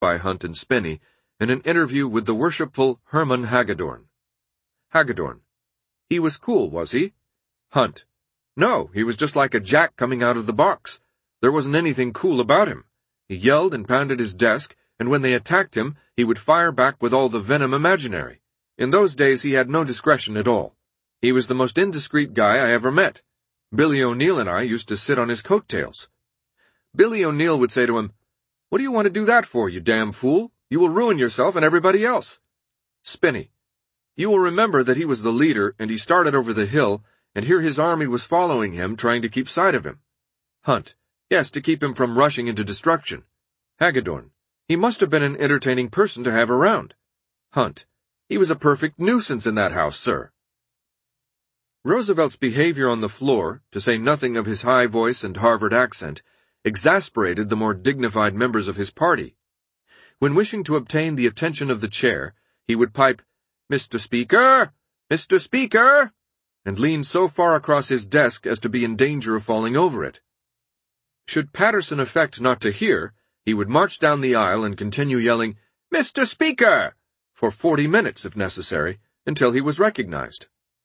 by Hunt and Spinney in an interview with the worshipful Herman Hagedorn. Hagedorn: "He was cool, was he?" Hunt: "No, he was just like a jack coming out of the box. There wasn't anything cool about him. He yelled and pounded his desk, and when they attacked him, he would fire back with all the venom imaginary. In those days he had no discretion at all. He was the most indiscreet guy I ever met. Billy O'Neill and I used to sit on his coattails. Billy O'Neill would say to him, 'What do you want to do that for, you damn fool? You will ruin yourself and everybody else.'" Spinney: "You will remember that he was the leader and he started over the hill, and here his army was following him, trying to keep sight of him." Hunt: "Yes, to keep him from rushing into destruction." Hagedorn: "He must have been an entertaining person to have around." Hunt: "He was a perfect nuisance in that house, sir." Roosevelt's behavior on the floor, to say nothing of his high voice and Harvard accent, exasperated the more dignified members of his party. When wishing to obtain the attention of the chair, he would pipe, "Mr. Speaker! Mr. Speaker!" and lean so far across his desk as to be in danger of falling over it. Should Patterson affect not to hear, he would march down the aisle and continue yelling, "Mr. Speaker!" for 40 minutes, if necessary, until he was recognized.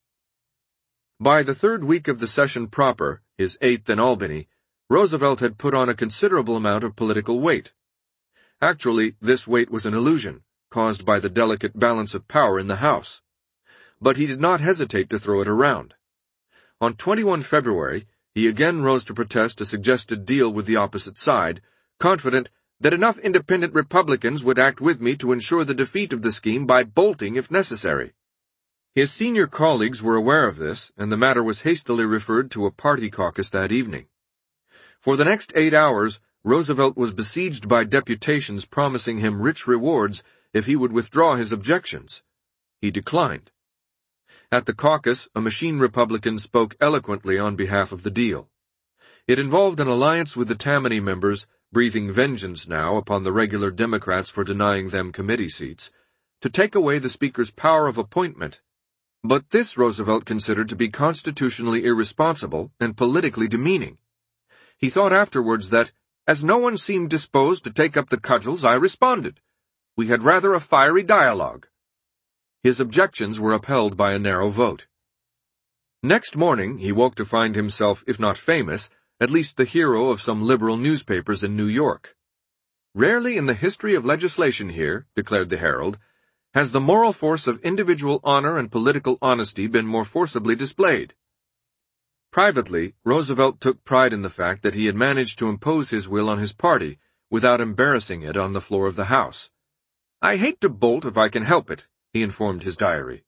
By the third week of the session proper, his 8th in Albany, Roosevelt had put on a considerable amount of political weight. Actually, this weight was an illusion, caused by the delicate balance of power in the House. But he did not hesitate to throw it around. On 21 February, he again rose to protest a suggested deal with the opposite side, confident that enough independent Republicans would act with me to ensure the defeat of the scheme by bolting if necessary. His senior colleagues were aware of this, and the matter was hastily referred to a party caucus that evening. For the next 8 hours, Roosevelt was besieged by deputations promising him rich rewards if he would withdraw his objections. He declined. At the caucus, a machine Republican spoke eloquently on behalf of the deal. It involved an alliance with the Tammany members, breathing vengeance now upon the regular Democrats for denying them committee seats, to take away the Speaker's power of appointment. But this Roosevelt considered to be constitutionally irresponsible and politically demeaning. He thought afterwards that, as no one seemed disposed to take up the cudgels, I responded. We had rather a fiery dialogue. His objections were upheld by a narrow vote. Next morning he woke to find himself, if not famous, at least the hero of some liberal newspapers in New York. "Rarely in the history of legislation here," declared the Herald, "has the moral force of individual honor and political honesty been more forcibly displayed." Privately, Roosevelt took pride in the fact that he had managed to impose his will on his party without embarrassing it on the floor of the House. "I hate to bolt if I can help it," he informed his diary.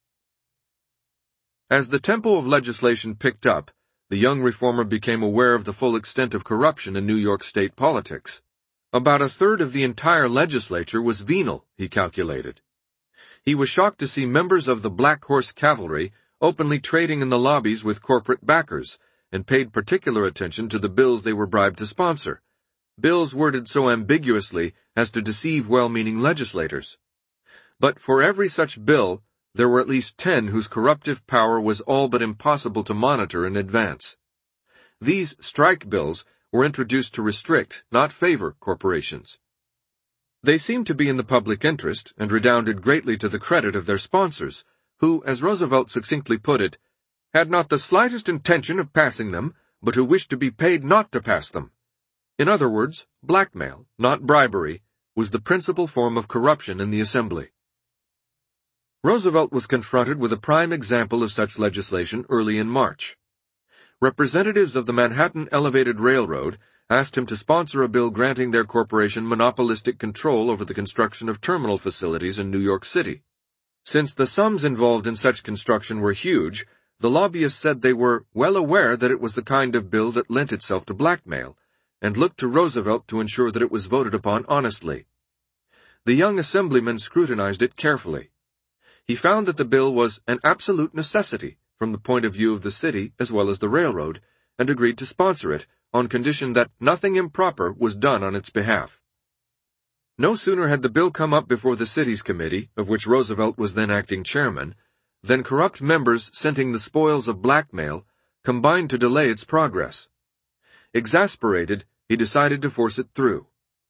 As the tempo of legislation picked up, the young reformer became aware of the full extent of corruption in New York state politics. About a third of the entire legislature was venal, he calculated. He was shocked to see members of the Black Horse Cavalry openly trading in the lobbies with corporate backers, and paid particular attention to the bills they were bribed to sponsor, bills worded so ambiguously as to deceive well-meaning legislators. But for every such bill, there were at least 10 whose corruptive power was all but impossible to monitor in advance. These strike bills were introduced to restrict, not favor, corporations. They seemed to be in the public interest and redounded greatly to the credit of their sponsors, who, as Roosevelt succinctly put it, had not the slightest intention of passing them, but who wished to be paid not to pass them. In other words, blackmail, not bribery, was the principal form of corruption in the Assembly. Roosevelt was confronted with a prime example of such legislation early in March. Representatives of the Manhattan Elevated Railroad asked him to sponsor a bill granting their corporation monopolistic control over the construction of terminal facilities in New York City. Since the sums involved in such construction were huge, the lobbyists said they were well aware that it was the kind of bill that lent itself to blackmail, and looked to Roosevelt to ensure that it was voted upon honestly. The young assemblyman scrutinized it carefully. He found that the bill was an absolute necessity from the point of view of the city as well as the railroad, and agreed to sponsor it on condition that nothing improper was done on its behalf. No sooner had the bill come up before the Cities Committee, of which Roosevelt was then acting chairman, than corrupt members scenting the spoils of blackmail combined to delay its progress. Exasperated, he decided to force it through.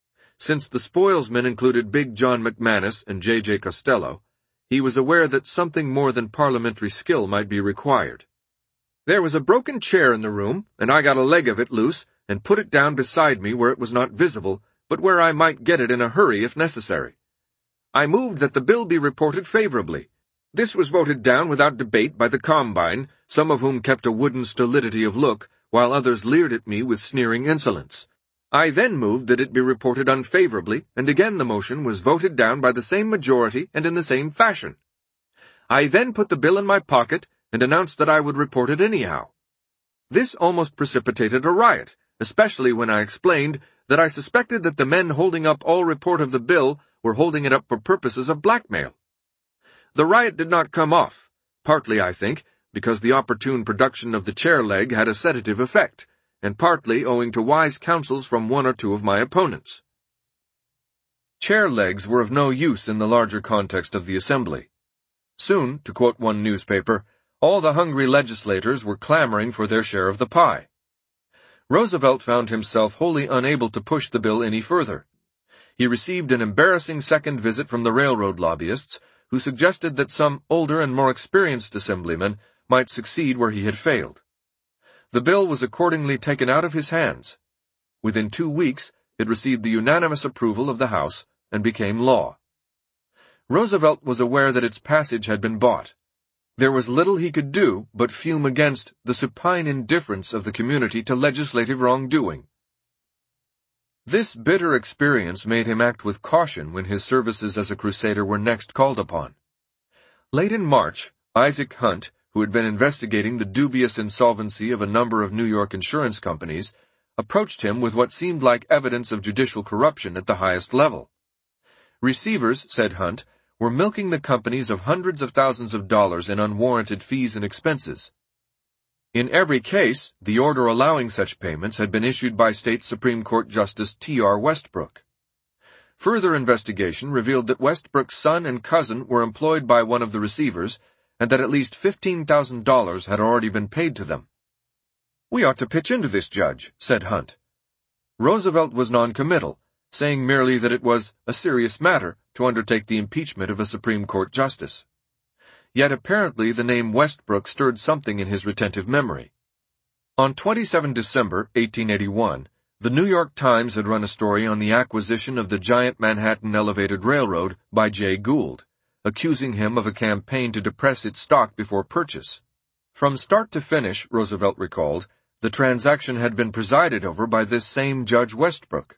Since the spoilsmen included Big John McManus and J.J. Costello, he was aware that something more than parliamentary skill might be required. There was a broken chair in the room, and I got a leg of it loose and put it down beside me where it was not visible, but where I might get it in a hurry if necessary. I moved that the bill be reported favorably. This was voted down without debate by the Combine, some of whom kept a wooden stolidity of look, while others leered at me with sneering insolence. I then moved that it be reported unfavorably, and again the motion was voted down by the same majority and in the same fashion. I then put the bill in my pocket and announced that I would report it anyhow. This almost precipitated a riot, especially when I explained that I suspected that the men holding up all report of the bill were holding it up for purposes of blackmail. The riot did not come off, partly, I think, because the opportune production of the chair leg had a sedative effect, and partly owing to wise counsels from one or two of my opponents. Chair legs were of no use in the larger context of the assembly. Soon, to quote one newspaper, all the hungry legislators were clamoring for their share of the pie. Roosevelt found himself wholly unable to push the bill any further. He received an embarrassing second visit from the railroad lobbyists, who suggested that some older and more experienced assemblymen might succeed where he had failed. The bill was accordingly taken out of his hands. Within 2 weeks, it received the unanimous approval of the House and became law. Roosevelt was aware that its passage had been bought. There was little he could do but fume against the supine indifference of the community to legislative wrongdoing. This bitter experience made him act with caution when his services as a crusader were next called upon. Late in March, Isaac Hunt, who had been investigating the dubious insolvency of a number of New York insurance companies, approached him with what seemed like evidence of judicial corruption at the highest level. Receivers, said Hunt, were milking the companies of hundreds of thousands of dollars in unwarranted fees and expenses. In every case, the order allowing such payments had been issued by State Supreme Court Justice T.R. Westbrook. Further investigation revealed that Westbrook's son and cousin were employed by one of the receivers, and that at least $15,000 had already been paid to them. "We ought to pitch into this, Judge," said Hunt. Roosevelt was non-committal, saying merely that it was a serious matter to undertake the impeachment of a Supreme Court justice. Yet apparently the name Westbrook stirred something in his retentive memory. On 27 December 1881, the New York Times had run a story on the acquisition of the giant Manhattan Elevated Railroad by Jay Gould, accusing him of a campaign to depress its stock before purchase. From start to finish, Roosevelt recalled, the transaction had been presided over by this same Judge Westbrook.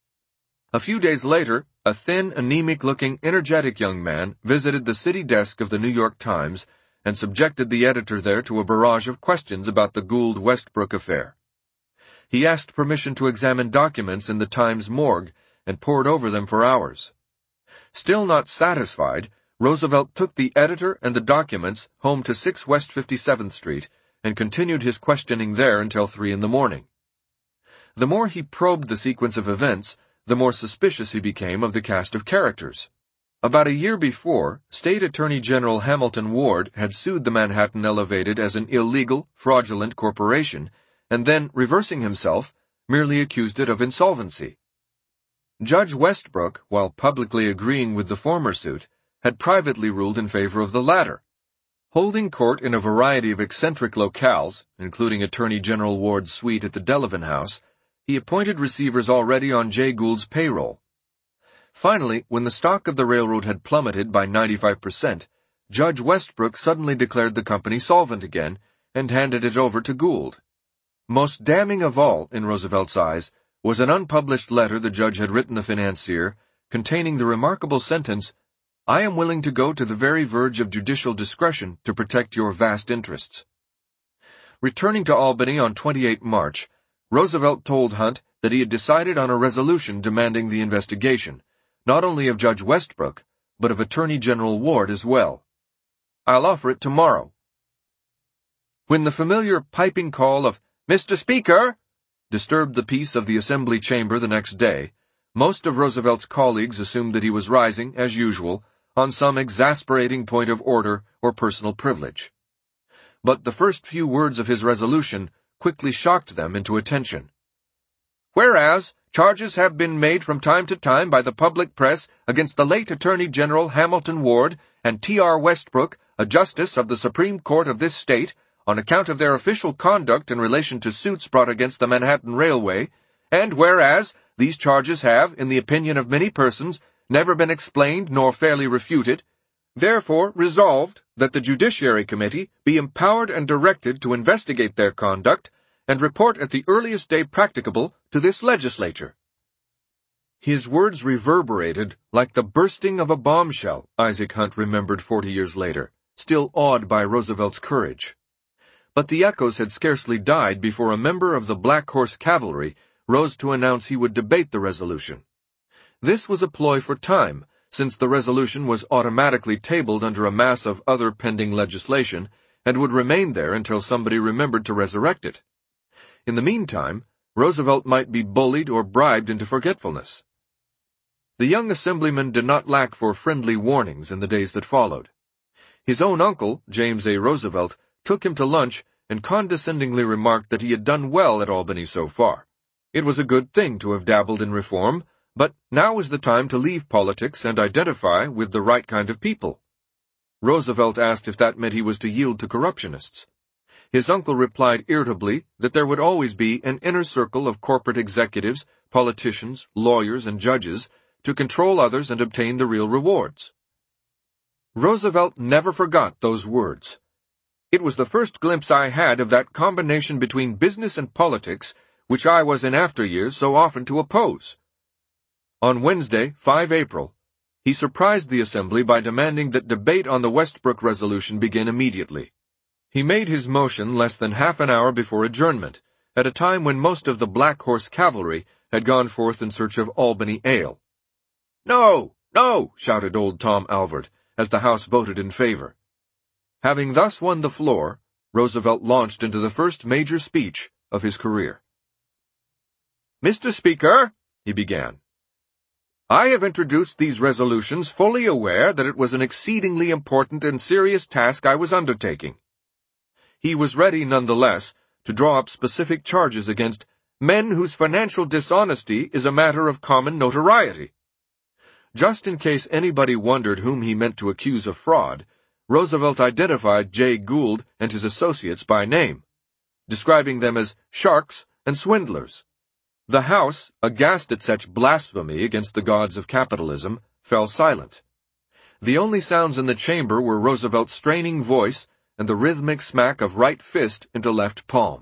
A few days later, a thin, anemic-looking, energetic young man visited the city desk of the New York Times and subjected the editor there to a barrage of questions about the Gould-Westbrook affair. He asked permission to examine documents in the Times morgue and pored over them for hours. Still not satisfied, Roosevelt took the editor and the documents home to 6 West 57th Street and continued his questioning there until 3 in the morning. The more he probed the sequence of events, the more suspicious he became of the cast of characters. About a year before, State Attorney General Hamilton Ward had sued the Manhattan Elevated as an illegal, fraudulent corporation, and then, reversing himself, merely accused it of insolvency. Judge Westbrook, while publicly agreeing with the former suit, had privately ruled in favor of the latter. Holding court in a variety of eccentric locales, including Attorney General Ward's suite at the Delavan House, he appointed receivers already on Jay Gould's payroll. Finally, when the stock of the railroad had plummeted by 95%, Judge Westbrook suddenly declared the company solvent again and handed it over to Gould. Most damning of all, in Roosevelt's eyes, was an unpublished letter the judge had written the financier, containing the remarkable sentence, "I am willing to go to the very verge of judicial discretion to protect your vast interests." Returning to Albany on 28 March, Roosevelt told Hunt that he had decided on a resolution demanding the investigation, not only of Judge Westbrook, but of Attorney General Ward as well. "I'll offer it tomorrow." When the familiar piping call of "Mr. Speaker" disturbed the peace of the Assembly chamber the next day, most of Roosevelt's colleagues assumed that he was rising, as usual, on some exasperating point of order or personal privilege. But the first few words of his resolution quickly shocked them into attention. "Whereas, charges have been made from time to time by the public press against the late Attorney General Hamilton Ward and T.R. Westbrook, a justice of the Supreme Court of this state, on account of their official conduct in relation to suits brought against the Manhattan Railway, and whereas these charges have, in the opinion of many persons, never been explained nor fairly refuted, therefore resolved that the Judiciary Committee be empowered and directed to investigate their conduct and report at the earliest day practicable to this legislature. His words reverberated like the bursting of a bombshell, Isaac Hunt remembered 40 years later, still awed by Roosevelt's courage. But the echoes had scarcely died before a member of the Black Horse Cavalry rose to announce he would debate the resolution. This was a ploy for time, since the resolution was automatically tabled under a mass of other pending legislation and would remain there until somebody remembered to resurrect it. In the meantime, Roosevelt might be bullied or bribed into forgetfulness. The young assemblyman did not lack for friendly warnings in the days that followed. His own uncle, James A. Roosevelt, took him to lunch and condescendingly remarked that he had done well at Albany so far. It was a good thing to have dabbled in reform, but now was the time to leave politics and identify with the right kind of people. Roosevelt asked if that meant he was to yield to corruptionists. His uncle replied irritably that there would always be an inner circle of corporate executives, politicians, lawyers, and judges to control others and obtain the real rewards. Roosevelt never forgot those words. It was the first glimpse I had of that combination between business and politics which I was in after years so often to oppose. On Wednesday, 5 April, he surprised the Assembly by demanding that debate on the Westbrook resolution begin immediately. He made his motion less than half an hour before adjournment, at a time when most of the Black Horse Cavalry had gone forth in search of Albany ale. "No, no," shouted old Tom Alvord, as the House voted in favor. Having thus won the floor, Roosevelt launched into the first major speech of his career. "Mr. Speaker," he began, "I have introduced these resolutions fully aware that it was an exceedingly important and serious task I was undertaking." He was ready, nonetheless, to draw up specific charges against men whose financial dishonesty is a matter of common notoriety. Just in case anybody wondered whom he meant to accuse of fraud, Roosevelt identified Jay Gould and his associates by name, describing them as sharks and swindlers. The House, aghast at such blasphemy against the gods of capitalism, fell silent. The only sounds in the chamber were Roosevelt's straining voice and the rhythmic smack of right fist into left palm.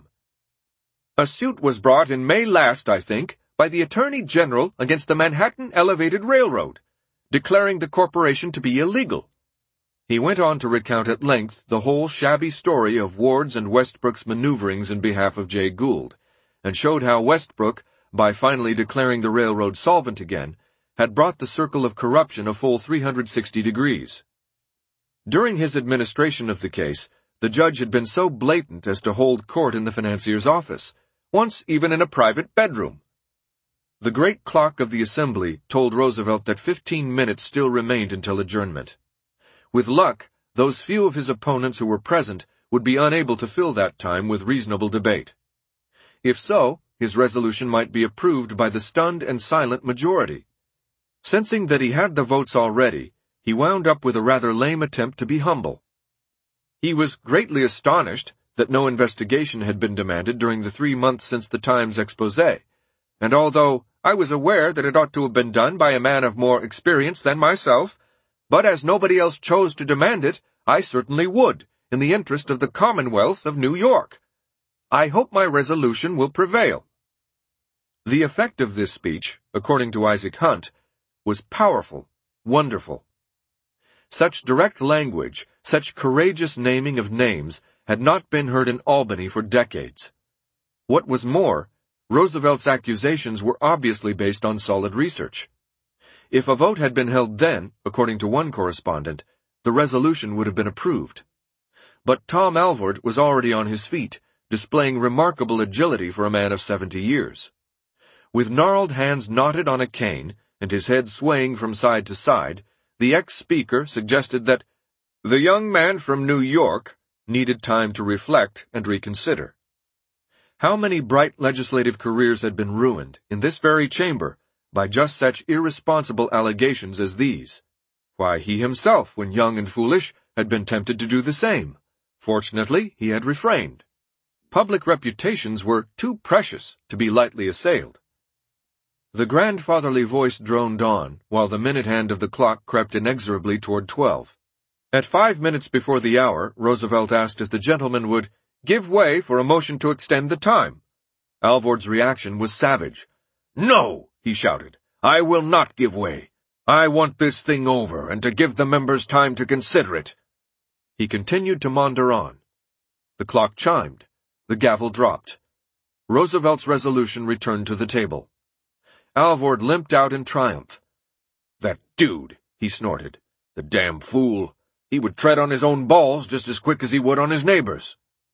"A suit was brought in May last, I think, by the Attorney General against the Manhattan Elevated Railroad, declaring the corporation to be illegal." He went on to recount at length the whole shabby story of Ward's and Westbrook's maneuverings in behalf of Jay Gould, and showed how Westbrook, by finally declaring the railroad solvent again, had brought the circle of corruption a full 360 degrees. During his administration of the case, the judge had been so blatant as to hold court in the financier's office, once even in a private bedroom. The great clock of the Assembly told Roosevelt that 15 minutes still remained until adjournment. With luck, those few of his opponents who were present would be unable to fill that time with reasonable debate. If so, his resolution might be approved by the stunned and silent majority. Sensing that he had the votes already, he wound up with a rather lame attempt to be humble. He was greatly astonished that no investigation had been demanded during the 3 months since the Times exposé, and although I was aware that it ought to have been done by a man of more experience than myself, but as nobody else chose to demand it, I certainly would, in the interest of the Commonwealth of New York. I hope my resolution will prevail. The effect of this speech, according to Isaac Hunt, was powerful, wonderful. Such direct language, such courageous naming of names, had not been heard in Albany for decades. What was more, Roosevelt's accusations were obviously based on solid research. If a vote had been held then, according to one correspondent, the resolution would have been approved. But Tom Alvord was already on his feet, displaying remarkable agility for a man of 70 years. With gnarled hands knotted on a cane, and his head swaying from side to side, the ex-speaker suggested that the young man from New York needed time to reflect and reconsider. How many bright legislative careers had been ruined, in this very chamber, by just such irresponsible allegations as these? Why, he himself, when young and foolish, had been tempted to do the same. Fortunately, he had refrained. Public reputations were too precious to be lightly assailed. The grandfatherly voice droned on, while the minute hand of the clock crept inexorably toward 12. At 5 minutes before the hour, Roosevelt asked if the gentleman would give way for a motion to extend the time. Alvord's reaction was savage. "No," he shouted. "I will not give way. I want this thing over, and to give the members time to consider it." He continued to maunder on. The clock chimed. The gavel dropped. Roosevelt's resolution returned to the table. Alvord limped out in triumph. "That dude," he snorted. "The damn fool. He would tread on his own balls just as quick as he would on his neighbors."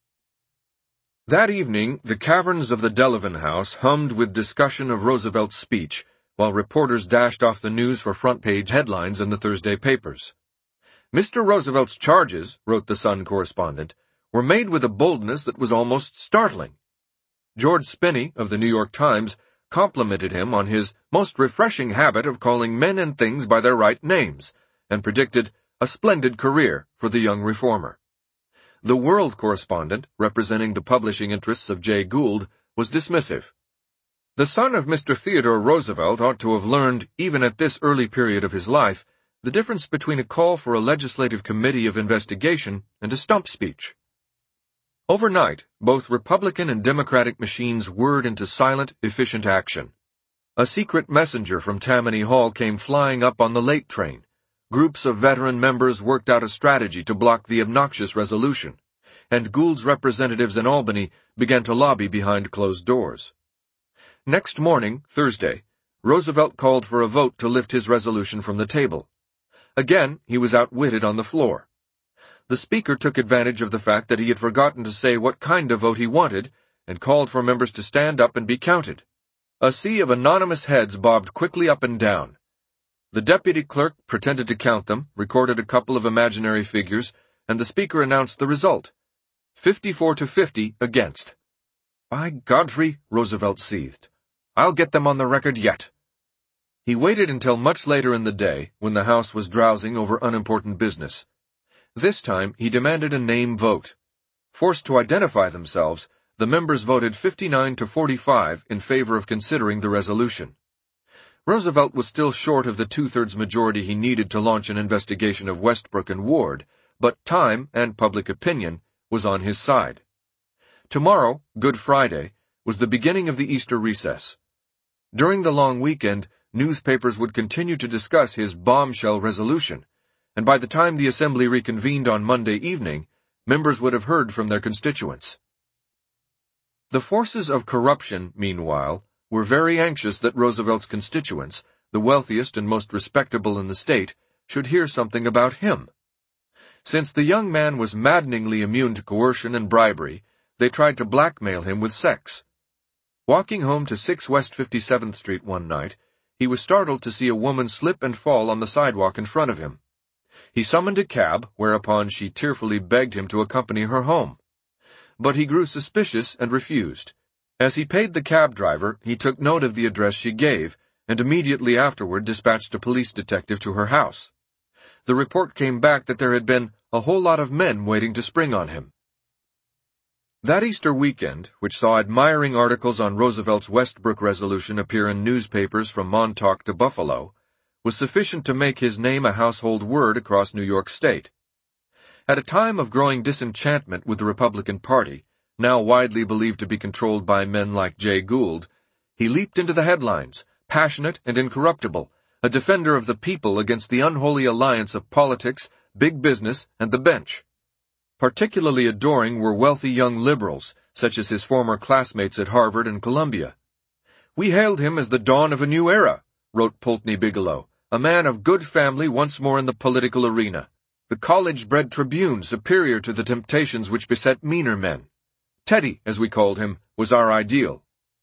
That evening, the caverns of the Delavan House hummed with discussion of Roosevelt's speech, while reporters dashed off the news for front-page headlines in the Thursday papers. "Mr. Roosevelt's charges," wrote the Sun correspondent, "were made with a boldness that was almost startling." George Spinney, of the New York Times, complimented him on his most refreshing habit of calling men and things by their right names, and predicted a splendid career for the young reformer. The World correspondent, representing the publishing interests of Jay Gould, was dismissive. The son of Mr. Theodore Roosevelt ought to have learned, even at this early period of his life, the difference between a call for a legislative committee of investigation and a stump speech. Overnight, both Republican and Democratic machines whirred into silent, efficient action. A secret messenger from Tammany Hall came flying up on the late train. Groups of veteran members worked out a strategy to block the obnoxious resolution, and Gould's representatives in Albany began to lobby behind closed doors. Next morning, Thursday, Roosevelt called for a vote to lift his resolution from the table. Again, he was outwitted on the floor. The Speaker took advantage of the fact that he had forgotten to say what kind of vote he wanted, and called for members to stand up and be counted. A sea of anonymous heads bobbed quickly up and down. The deputy clerk pretended to count them, recorded a couple of imaginary figures, and the Speaker announced the result. 54 to 50 against. "By Godfrey," Roosevelt seethed. "I'll get them on the record yet." He waited until much later in the day, when the House was drowsing over unimportant business. This time, he demanded a name vote. Forced to identify themselves, the members voted 59 to 45 in favor of considering the resolution. Roosevelt was still short of the two-thirds majority he needed to launch an investigation of Westbrook and Ward, but time and public opinion was on his side. Tomorrow, Good Friday, was the beginning of the Easter recess. During the long weekend, newspapers would continue to discuss his bombshell resolution, and by the time the Assembly reconvened on Monday evening, members would have heard from their constituents. The forces of corruption, meanwhile, were very anxious that Roosevelt's constituents, the wealthiest and most respectable in the state, should hear something about him. Since the young man was maddeningly immune to coercion and bribery, they tried to blackmail him with sex. Walking home to 6 West 57th Street one night, he was startled to see a woman slip and fall on the sidewalk in front of him. He summoned a cab, whereupon she tearfully begged him to accompany her home. But he grew suspicious and refused. As he paid the cab driver, he took note of the address she gave, and immediately afterward dispatched a police detective to her house. The report came back that there had been a whole lot of men waiting to spring on him. That Easter weekend, which saw admiring articles on Roosevelt's Westbrook resolution appear in newspapers from Montauk to Buffalo, was sufficient to make his name a household word across New York State. At a time of growing disenchantment with the Republican Party, now widely believed to be controlled by men like Jay Gould, he leaped into the headlines, passionate and incorruptible, a defender of the people against the unholy alliance of politics, big business, and the bench. Particularly adoring were wealthy young liberals, such as his former classmates at Harvard and Columbia. "We hailed him as the dawn of a new era," wrote Pulteney Bigelow, a man of good family once more in the political arena, the college-bred tribune superior to the temptations which beset meaner men. Teddy, as we called him, was our ideal.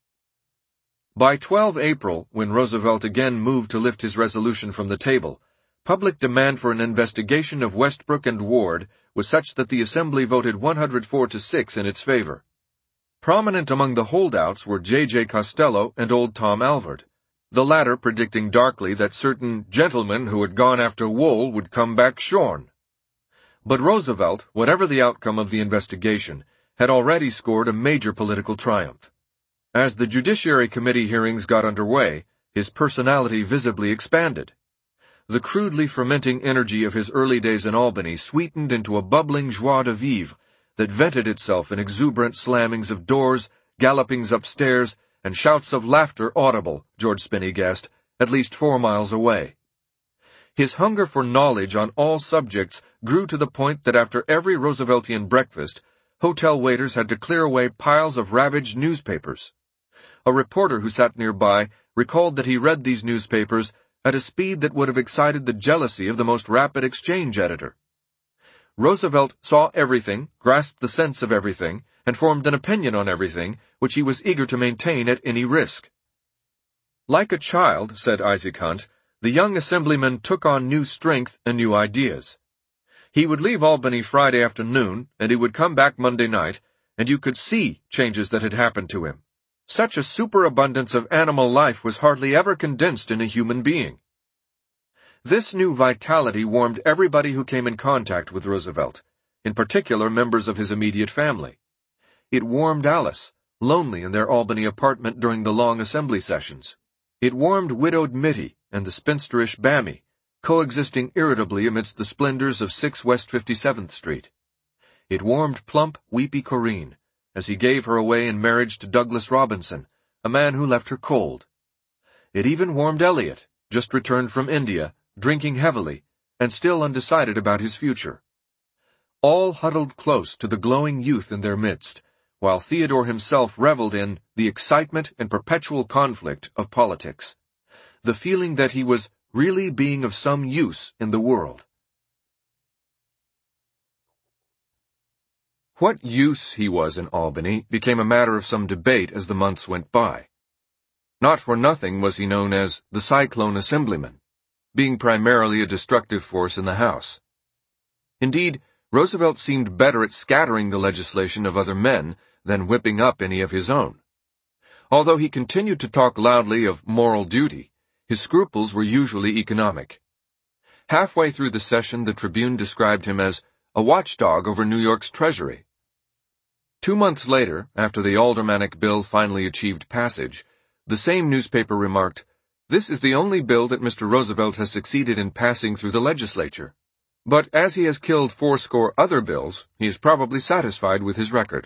By 12 April, when Roosevelt again moved to lift his resolution from the table, public demand for an investigation of Westbrook and Ward was such that the Assembly voted 104 to 6 in its favor. Prominent among the holdouts were J.J. Costello and old Tom Alvord, the latter predicting darkly that certain gentlemen who had gone after wool would come back shorn. But Roosevelt, whatever the outcome of the investigation, had already scored a major political triumph. As the Judiciary Committee hearings got underway, his personality visibly expanded. The crudely fermenting energy of his early days in Albany sweetened into a bubbling joie de vivre that vented itself in exuberant slammings of doors, gallopings upstairs, and shouts of laughter audible, George Spinney guessed, at least 4 miles away. His hunger for knowledge on all subjects grew to the point that after every Rooseveltian breakfast, hotel waiters had to clear away piles of ravaged newspapers. A reporter who sat nearby recalled that he read these newspapers at a speed that would have excited the jealousy of the most rapid exchange editor. Roosevelt saw everything, grasped the sense of everything, and formed an opinion on everything, which he was eager to maintain at any risk. Like a child, said Isaac Hunt, the young assemblyman took on new strength and new ideas. He would leave Albany Friday afternoon, and he would come back Monday night, and you could see changes that had happened to him. Such a superabundance of animal life was hardly ever condensed in a human being. This new vitality warmed everybody who came in contact with Roosevelt, in particular members of his immediate family. It warmed Alice, lonely in their Albany apartment during the long assembly sessions. It warmed widowed Mittie and the spinsterish Bammy, coexisting irritably amidst the splendors of 6 West 57th Street. It warmed plump, weepy Corinne, as he gave her away in marriage to Douglas Robinson, a man who left her cold. It even warmed Eliot, just returned from India, drinking heavily, and still undecided about his future. All huddled close to the glowing youth in their midst, while Theodore himself reveled in the excitement and perpetual conflict of politics, the feeling that he was really being of some use in the world. What use he was in Albany became a matter of some debate as the months went by. Not for nothing was he known as the Cyclone Assemblyman, being primarily a destructive force in the House. Indeed, Roosevelt seemed better at scattering the legislation of other men than whipping up any of his own. Although he continued to talk loudly of moral duty, his scruples were usually economic. Halfway through the session, the Tribune described him as a watchdog over New York's treasury. 2 months later, after the aldermanic bill finally achieved passage, the same newspaper remarked, "This is the only bill that Mr. Roosevelt has succeeded in passing through the legislature. But as he has killed 80 other bills, he is probably satisfied with his record."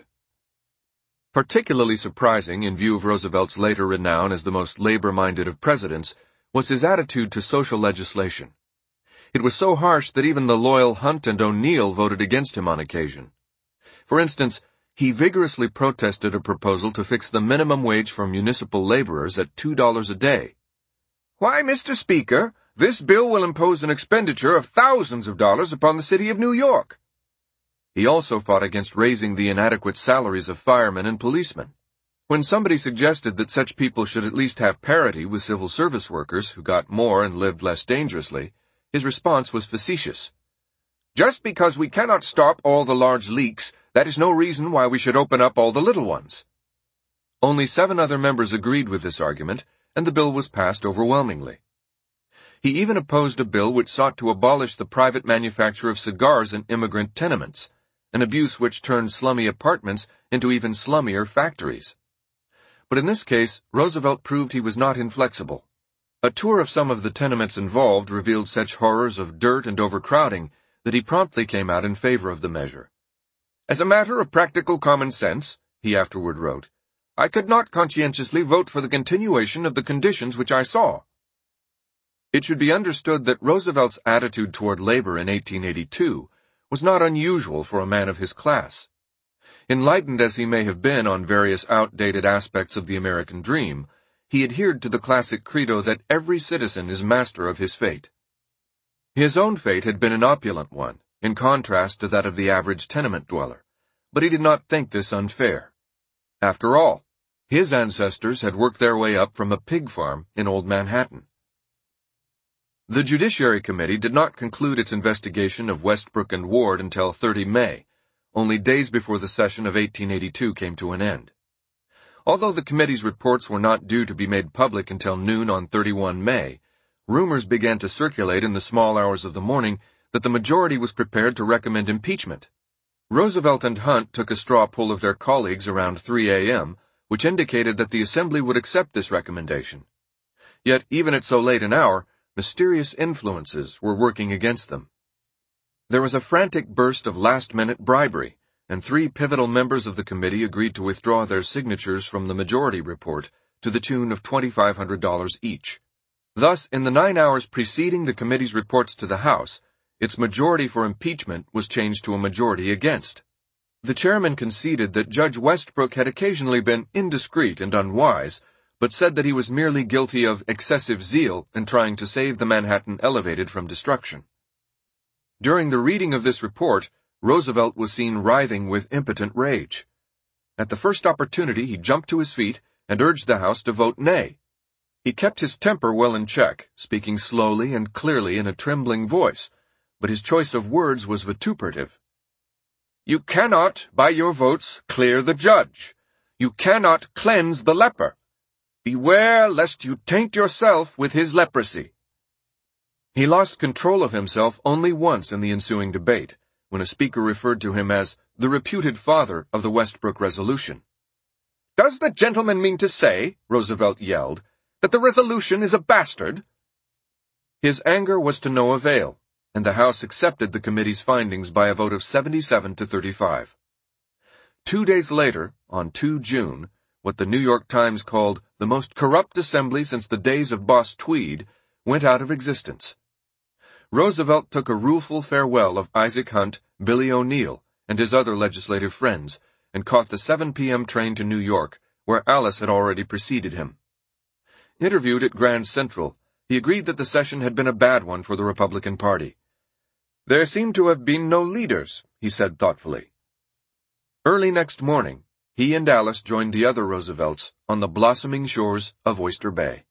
Particularly surprising in view of Roosevelt's later renown as the most labor-minded of presidents was his attitude to social legislation. It was so harsh that even the loyal Hunt and O'Neill voted against him on occasion. For instance, he vigorously protested a proposal to fix the minimum wage for municipal laborers at $2 a day. "Why, Mr. Speaker, this bill will impose an expenditure of thousands of dollars upon the city of New York." He also fought against raising the inadequate salaries of firemen and policemen. When somebody suggested that such people should at least have parity with civil service workers who got more and lived less dangerously, his response was facetious. "Just because we cannot stop all the large leaks, that is no reason why we should open up all the little ones." Only 7 other members agreed with this argument, and the bill was passed overwhelmingly. He even opposed a bill which sought to abolish the private manufacture of cigars in immigrant tenements, an abuse which turned slummy apartments into even slummier factories. But in this case, Roosevelt proved he was not inflexible. A tour of some of the tenements involved revealed such horrors of dirt and overcrowding that he promptly came out in favor of the measure. "As a matter of practical common sense," he afterward wrote, "I could not conscientiously vote for the continuation of the conditions which I saw." It should be understood that Roosevelt's attitude toward labor in 1882 was not unusual for a man of his class. Enlightened as he may have been on various outdated aspects of the American dream, he adhered to the classic credo that every citizen is master of his fate. His own fate had been an opulent one, in contrast to that of the average tenement dweller, but he did not think this unfair. After all, his ancestors had worked their way up from a pig farm in Old Manhattan. The Judiciary Committee did not conclude its investigation of Westbrook and Ward until 30 May, only days before the session of 1882 came to an end. Although the committee's reports were not due to be made public until noon on 31 May, rumors began to circulate in the small hours of the morning that the majority was prepared to recommend impeachment. Roosevelt and Hunt took a straw poll of their colleagues around 3 a.m., which indicated that the Assembly would accept this recommendation. Yet, even at so late an hour, mysterious influences were working against them. There was a frantic burst of last-minute bribery, and 3 pivotal members of the committee agreed to withdraw their signatures from the majority report to the tune of $2,500 each. Thus, in the 9 hours preceding the committee's reports to the House, its majority for impeachment was changed to a majority against. The chairman conceded that Judge Westbrook had occasionally been indiscreet and unwise, but said that he was merely guilty of excessive zeal in trying to save the Manhattan Elevated from destruction. During the reading of this report, Roosevelt was seen writhing with impotent rage. At the first opportunity, he jumped to his feet and urged the House to vote nay. He kept his temper well in check, speaking slowly and clearly in a trembling voice, but his choice of words was vituperative. "You cannot, by your votes, clear the judge. You cannot cleanse the leper. Beware lest you taint yourself with his leprosy." He lost control of himself only once in the ensuing debate, when a speaker referred to him as the reputed father of the Westbrook Resolution. "Does the gentleman mean to say," Roosevelt yelled, "that the resolution is a bastard?" His anger was to no avail, and the House accepted the committee's findings by a vote of 77 to 35. 2 days later, on 2 June, what the New York Times called the most corrupt assembly since the days of Boss Tweed, went out of existence. Roosevelt took a rueful farewell of Isaac Hunt, Billy O'Neill, and his other legislative friends, and caught the 7 p.m. train to New York, where Alice had already preceded him. Interviewed at Grand Central, he agreed that the session had been a bad one for the Republican Party. "There seem to have been no leaders," he said thoughtfully. Early next morning, he and Alice joined the other Roosevelts on the blossoming shores of Oyster Bay.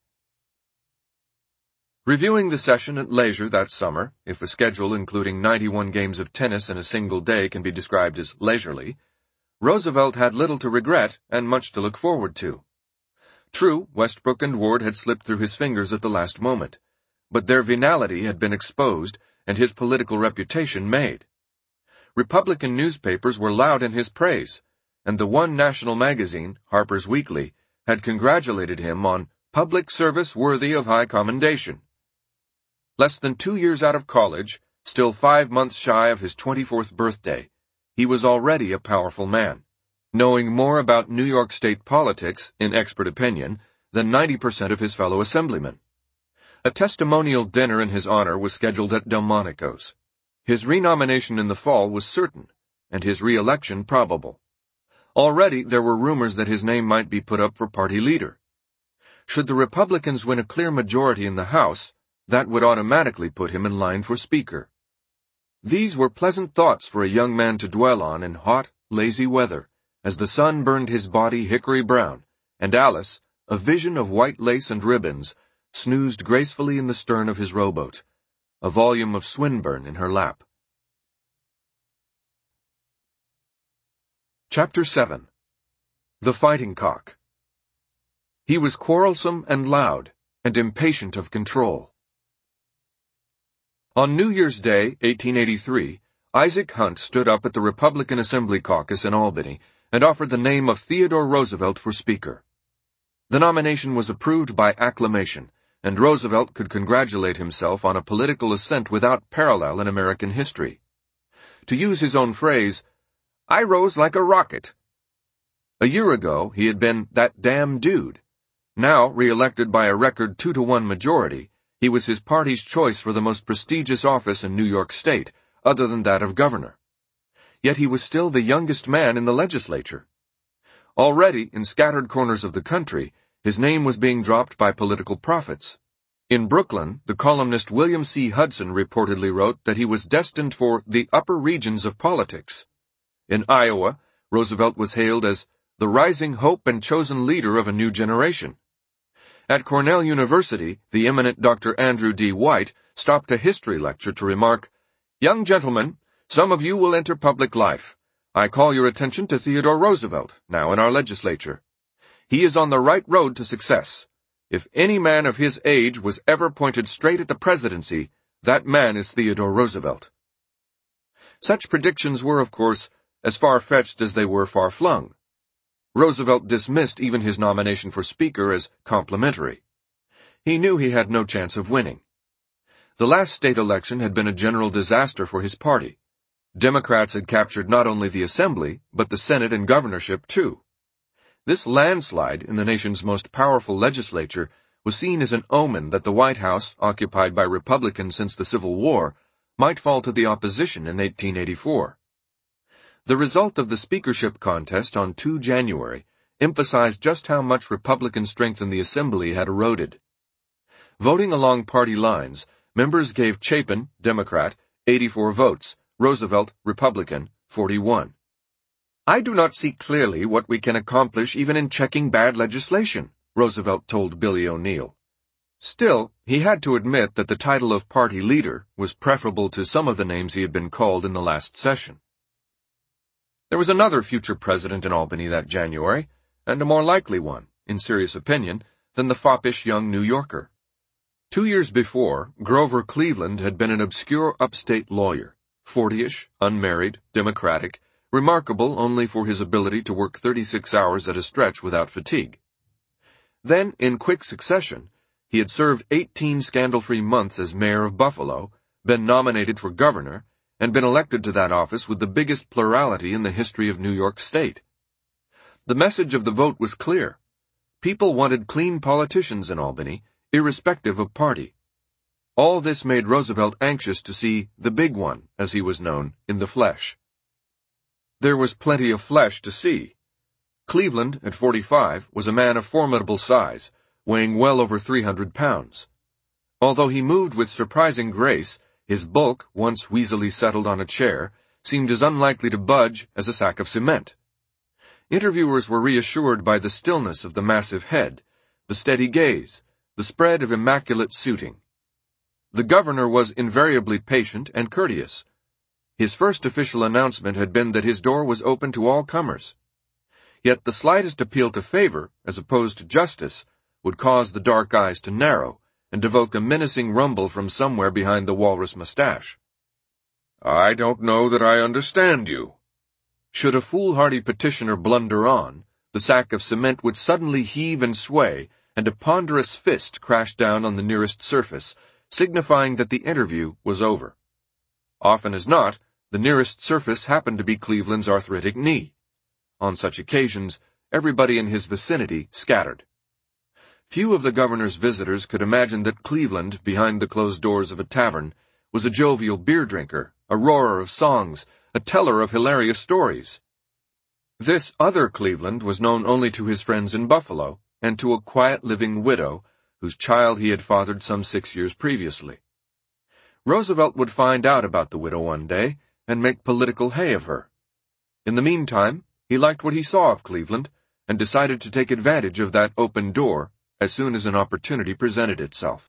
Reviewing the session at leisure that summer, if a schedule including 91 games of tennis in a single day can be described as leisurely, Roosevelt had little to regret and much to look forward to. True, Westbrook and Ward had slipped through his fingers at the last moment, but their venality had been exposed and his political reputation made. Republican newspapers were loud in his praise, and the one national magazine, Harper's Weekly, had congratulated him on public service worthy of high commendation. Less than 2 years out of college, still 5 months shy of his 24th birthday, he was already a powerful man, knowing more about New York State politics, in expert opinion, than 90% of his fellow assemblymen. A testimonial dinner in his honor was scheduled at Delmonico's. His renomination in the fall was certain, and his re-election probable. Already there were rumors that his name might be put up for party leader. Should the Republicans win a clear majority in the House, that would automatically put him in line for Speaker. These were pleasant thoughts for a young man to dwell on in hot, lazy weather, as the sun burned his body hickory brown, and Alice, a vision of white lace and ribbons, snoozed gracefully in the stern of his rowboat, a volume of Swinburne in her lap. Chapter 7. The Fighting Cock. He was quarrelsome and loud, and impatient of control. On New Year's Day, 1883, Isaac Hunt stood up at the Republican Assembly Caucus in Albany and offered the name of Theodore Roosevelt for Speaker. The nomination was approved by acclamation, and Roosevelt could congratulate himself on a political ascent without parallel in American history. To use his own phrase, "I rose like a rocket." A year ago, he had been that damn dude. Now, re-elected by a record 2-to-1 majority, he was his party's choice for the most prestigious office in New York State, other than that of governor. Yet he was still the youngest man in the legislature. Already, in scattered corners of the country, his name was being dropped by political prophets. In Brooklyn, the columnist William C. Hudson reportedly wrote that he was destined for the upper regions of politics. In Iowa, Roosevelt was hailed as the rising hope and chosen leader of a new generation. At Cornell University, the eminent Dr. Andrew D. White stopped a history lecture to remark, "Young gentlemen, some of you will enter public life. I call your attention to Theodore Roosevelt, now in our legislature. He is on the right road to success. If any man of his age was ever pointed straight at the presidency, that man is Theodore Roosevelt. Such predictions were, of course, as far-fetched as they were far-flung. Roosevelt dismissed even his nomination for Speaker as complimentary. He knew he had no chance of winning. The last state election had been a general disaster for his party. Democrats had captured not only the Assembly, but the Senate and governorship, too. This landslide in the nation's most powerful legislature was seen as an omen that the White House, occupied by Republicans since the Civil War, might fall to the opposition in 1884. The result of the speakership contest on 2 January emphasized just how much Republican strength in the Assembly had eroded. Voting along party lines, members gave Chapin, Democrat, 84 votes, Roosevelt, Republican, 41. "I do not see clearly what we can accomplish even in checking bad legislation," Roosevelt told Billy O'Neill. Still, he had to admit that the title of party leader was preferable to some of the names he had been called in the last session. There was another future president in Albany that January, and a more likely one, in serious opinion, than the foppish young New Yorker. 2 years before, Grover Cleveland had been an obscure upstate lawyer, 40-ish, unmarried, Democratic, remarkable only for his ability to work 36 hours at a stretch without fatigue. Then, in quick succession, he had served 18 scandal-free months as mayor of Buffalo, been nominated for governor, and been elected to that office with the biggest plurality in the history of New York State. The message of the vote was clear. People wanted clean politicians in Albany, irrespective of party. All this made Roosevelt anxious to see the big one, as he was known, in the flesh. There was plenty of flesh to see. Cleveland, at 45, was a man of formidable size, weighing well over 300 pounds. Although he moved with surprising grace, his bulk, once wheezily settled on a chair, seemed as unlikely to budge as a sack of cement. Interviewers were reassured by the stillness of the massive head, the steady gaze, the spread of immaculate suiting. The governor was invariably patient and courteous. His first official announcement had been that his door was open to all comers. Yet the slightest appeal to favor, as opposed to justice, would cause the dark eyes to narrow and evoke a menacing rumble from somewhere behind the walrus mustache. "I don't know that I understand you." Should a foolhardy petitioner blunder on, the sack of cement would suddenly heave and sway, and a ponderous fist crash down on the nearest surface, signifying that the interview was over. Often as not, the nearest surface happened to be Cleveland's arthritic knee. On such occasions, everybody in his vicinity scattered. Few of the governor's visitors could imagine that Cleveland, behind the closed doors of a tavern, was a jovial beer drinker, a roarer of songs, a teller of hilarious stories. This other Cleveland was known only to his friends in Buffalo, and to a quiet living widow, whose child he had fathered some 6 years previously. Roosevelt would find out about the widow one day, and make political hay of her. In the meantime, he liked what he saw of Cleveland, and decided to take advantage of that open door as soon as an opportunity presented itself.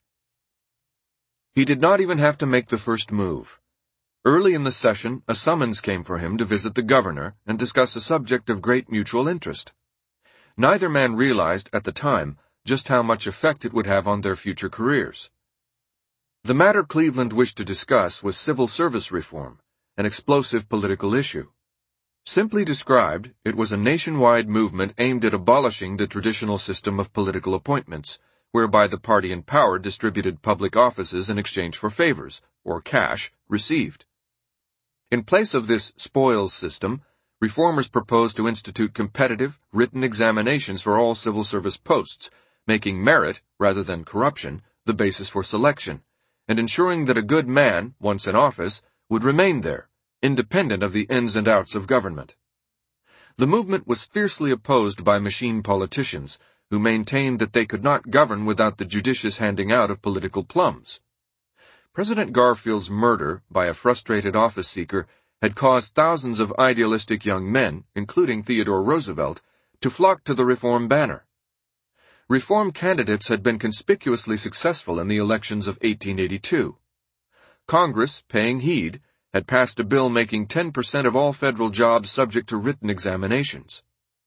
He did not even have to make the first move. Early in the session, a summons came for him to visit the governor and discuss a subject of great mutual interest. Neither man realized, at the time, just how much effect it would have on their future careers. The matter Cleveland wished to discuss was civil service reform, an explosive political issue. Simply described, it was a nationwide movement aimed at abolishing the traditional system of political appointments, whereby the party in power distributed public offices in exchange for favors, or cash, received. In place of this spoils system, reformers proposed to institute competitive, written examinations for all civil service posts, making merit, rather than corruption, the basis for selection, and ensuring that a good man, once in office, would remain there, independent of the ins and outs of government. The movement was fiercely opposed by machine politicians, who maintained that they could not govern without the judicious handing out of political plums. President Garfield's murder by a frustrated office seeker had caused thousands of idealistic young men, including Theodore Roosevelt, to flock to the reform banner. Reform candidates had been conspicuously successful in the elections of 1882. Congress, paying heed, had passed a bill making 10% of all federal jobs subject to written examinations.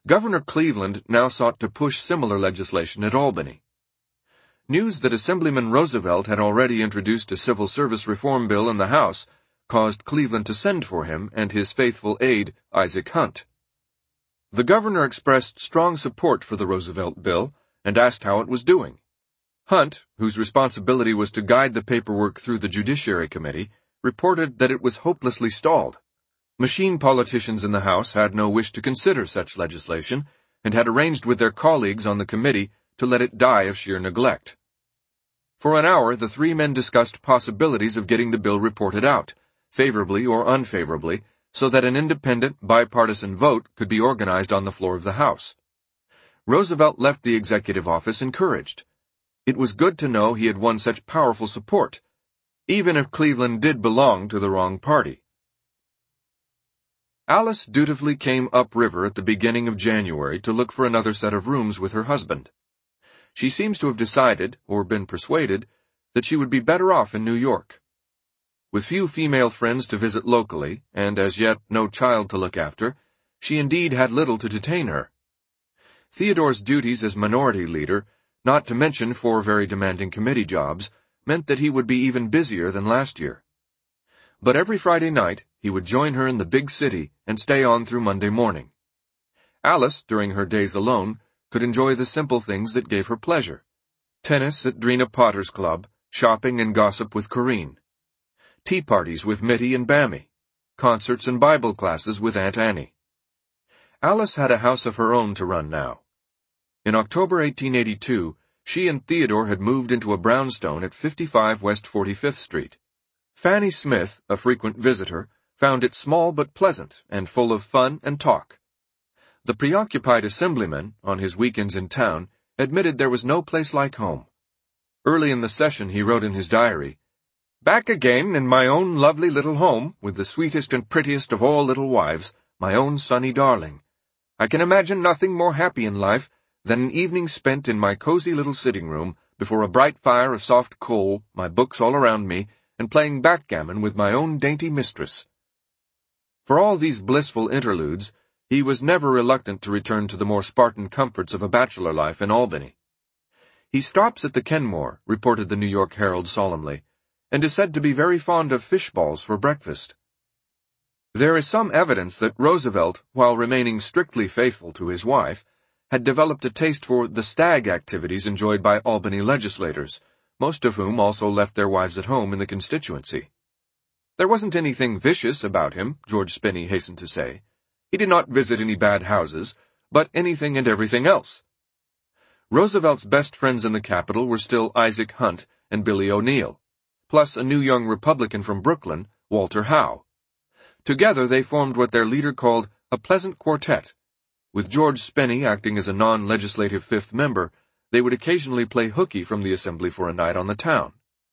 Governor Cleveland now sought to push similar legislation at Albany. News that Assemblyman Roosevelt had already introduced a civil service reform bill in the House caused Cleveland to send for him and his faithful aide, Isaac Hunt. The governor expressed strong support for the Roosevelt bill and asked how it was doing. Hunt, whose responsibility was to guide the paperwork through the Judiciary Committee, reported that it was hopelessly stalled. Machine politicians in the House had no wish to consider such legislation and had arranged with their colleagues on the committee to let it die of sheer neglect. For an hour, the three men discussed possibilities of getting the bill reported out, favorably or unfavorably, so that an independent, bipartisan vote could be organized on the floor of the House. Roosevelt left the executive office encouraged. It was good to know he had won such powerful support, even if Cleveland did belong to the wrong party. Alice dutifully came upriver at the beginning of January to look for another set of rooms with her husband. She seems to have decided, or been persuaded, that she would be better off in New York. With few female friends to visit locally, and as yet no child to look after, she indeed had little to detain her. Theodore's duties as minority leader, not to mention 4 very demanding committee jobs, meant that he would be even busier than last year. But every Friday night, he would join her in the big city and stay on through Monday morning. Alice, during her days alone, could enjoy the simple things that gave her pleasure. Tennis at Drina Potter's Club, shopping and gossip with Corinne. Tea parties with Mitty and Bammy. Concerts and Bible classes with Aunt Annie. Alice had a house of her own to run now. In October 1882, she and Theodore had moved into a brownstone at 55 West 45th Street. Fanny Smith, a frequent visitor, found it small but pleasant and full of fun and talk. The preoccupied assemblyman, on his weekends in town, admitted there was no place like home. Early in the session he wrote in his diary, "Back again in my own lovely little home, with the sweetest and prettiest of all little wives, my own sunny darling. I can imagine nothing more happy in life than an evening spent in my cozy little sitting room, before a bright fire of soft coal, my books all around me, and playing backgammon with my own dainty mistress." For all these blissful interludes, he was never reluctant to return to the more Spartan comforts of a bachelor life in Albany. "He stops at the Kenmore," reported the New York Herald solemnly, "and is said to be very fond of fish balls for breakfast." There is some evidence that Roosevelt, while remaining strictly faithful to his wife, had developed a taste for the stag activities enjoyed by Albany legislators, most of whom also left their wives at home in the constituency. There wasn't anything vicious about him, George Spinney hastened to say. He did not visit any bad houses, but anything and everything else. Roosevelt's best friends in the capital were still Isaac Hunt and Billy O'Neill, plus a new young Republican from Brooklyn, Walter Howe. Together they formed what their leader called a pleasant quartet. With George Spinney acting as a non-legislative fifth member, they would occasionally play hooky from the assembly for a night on the town.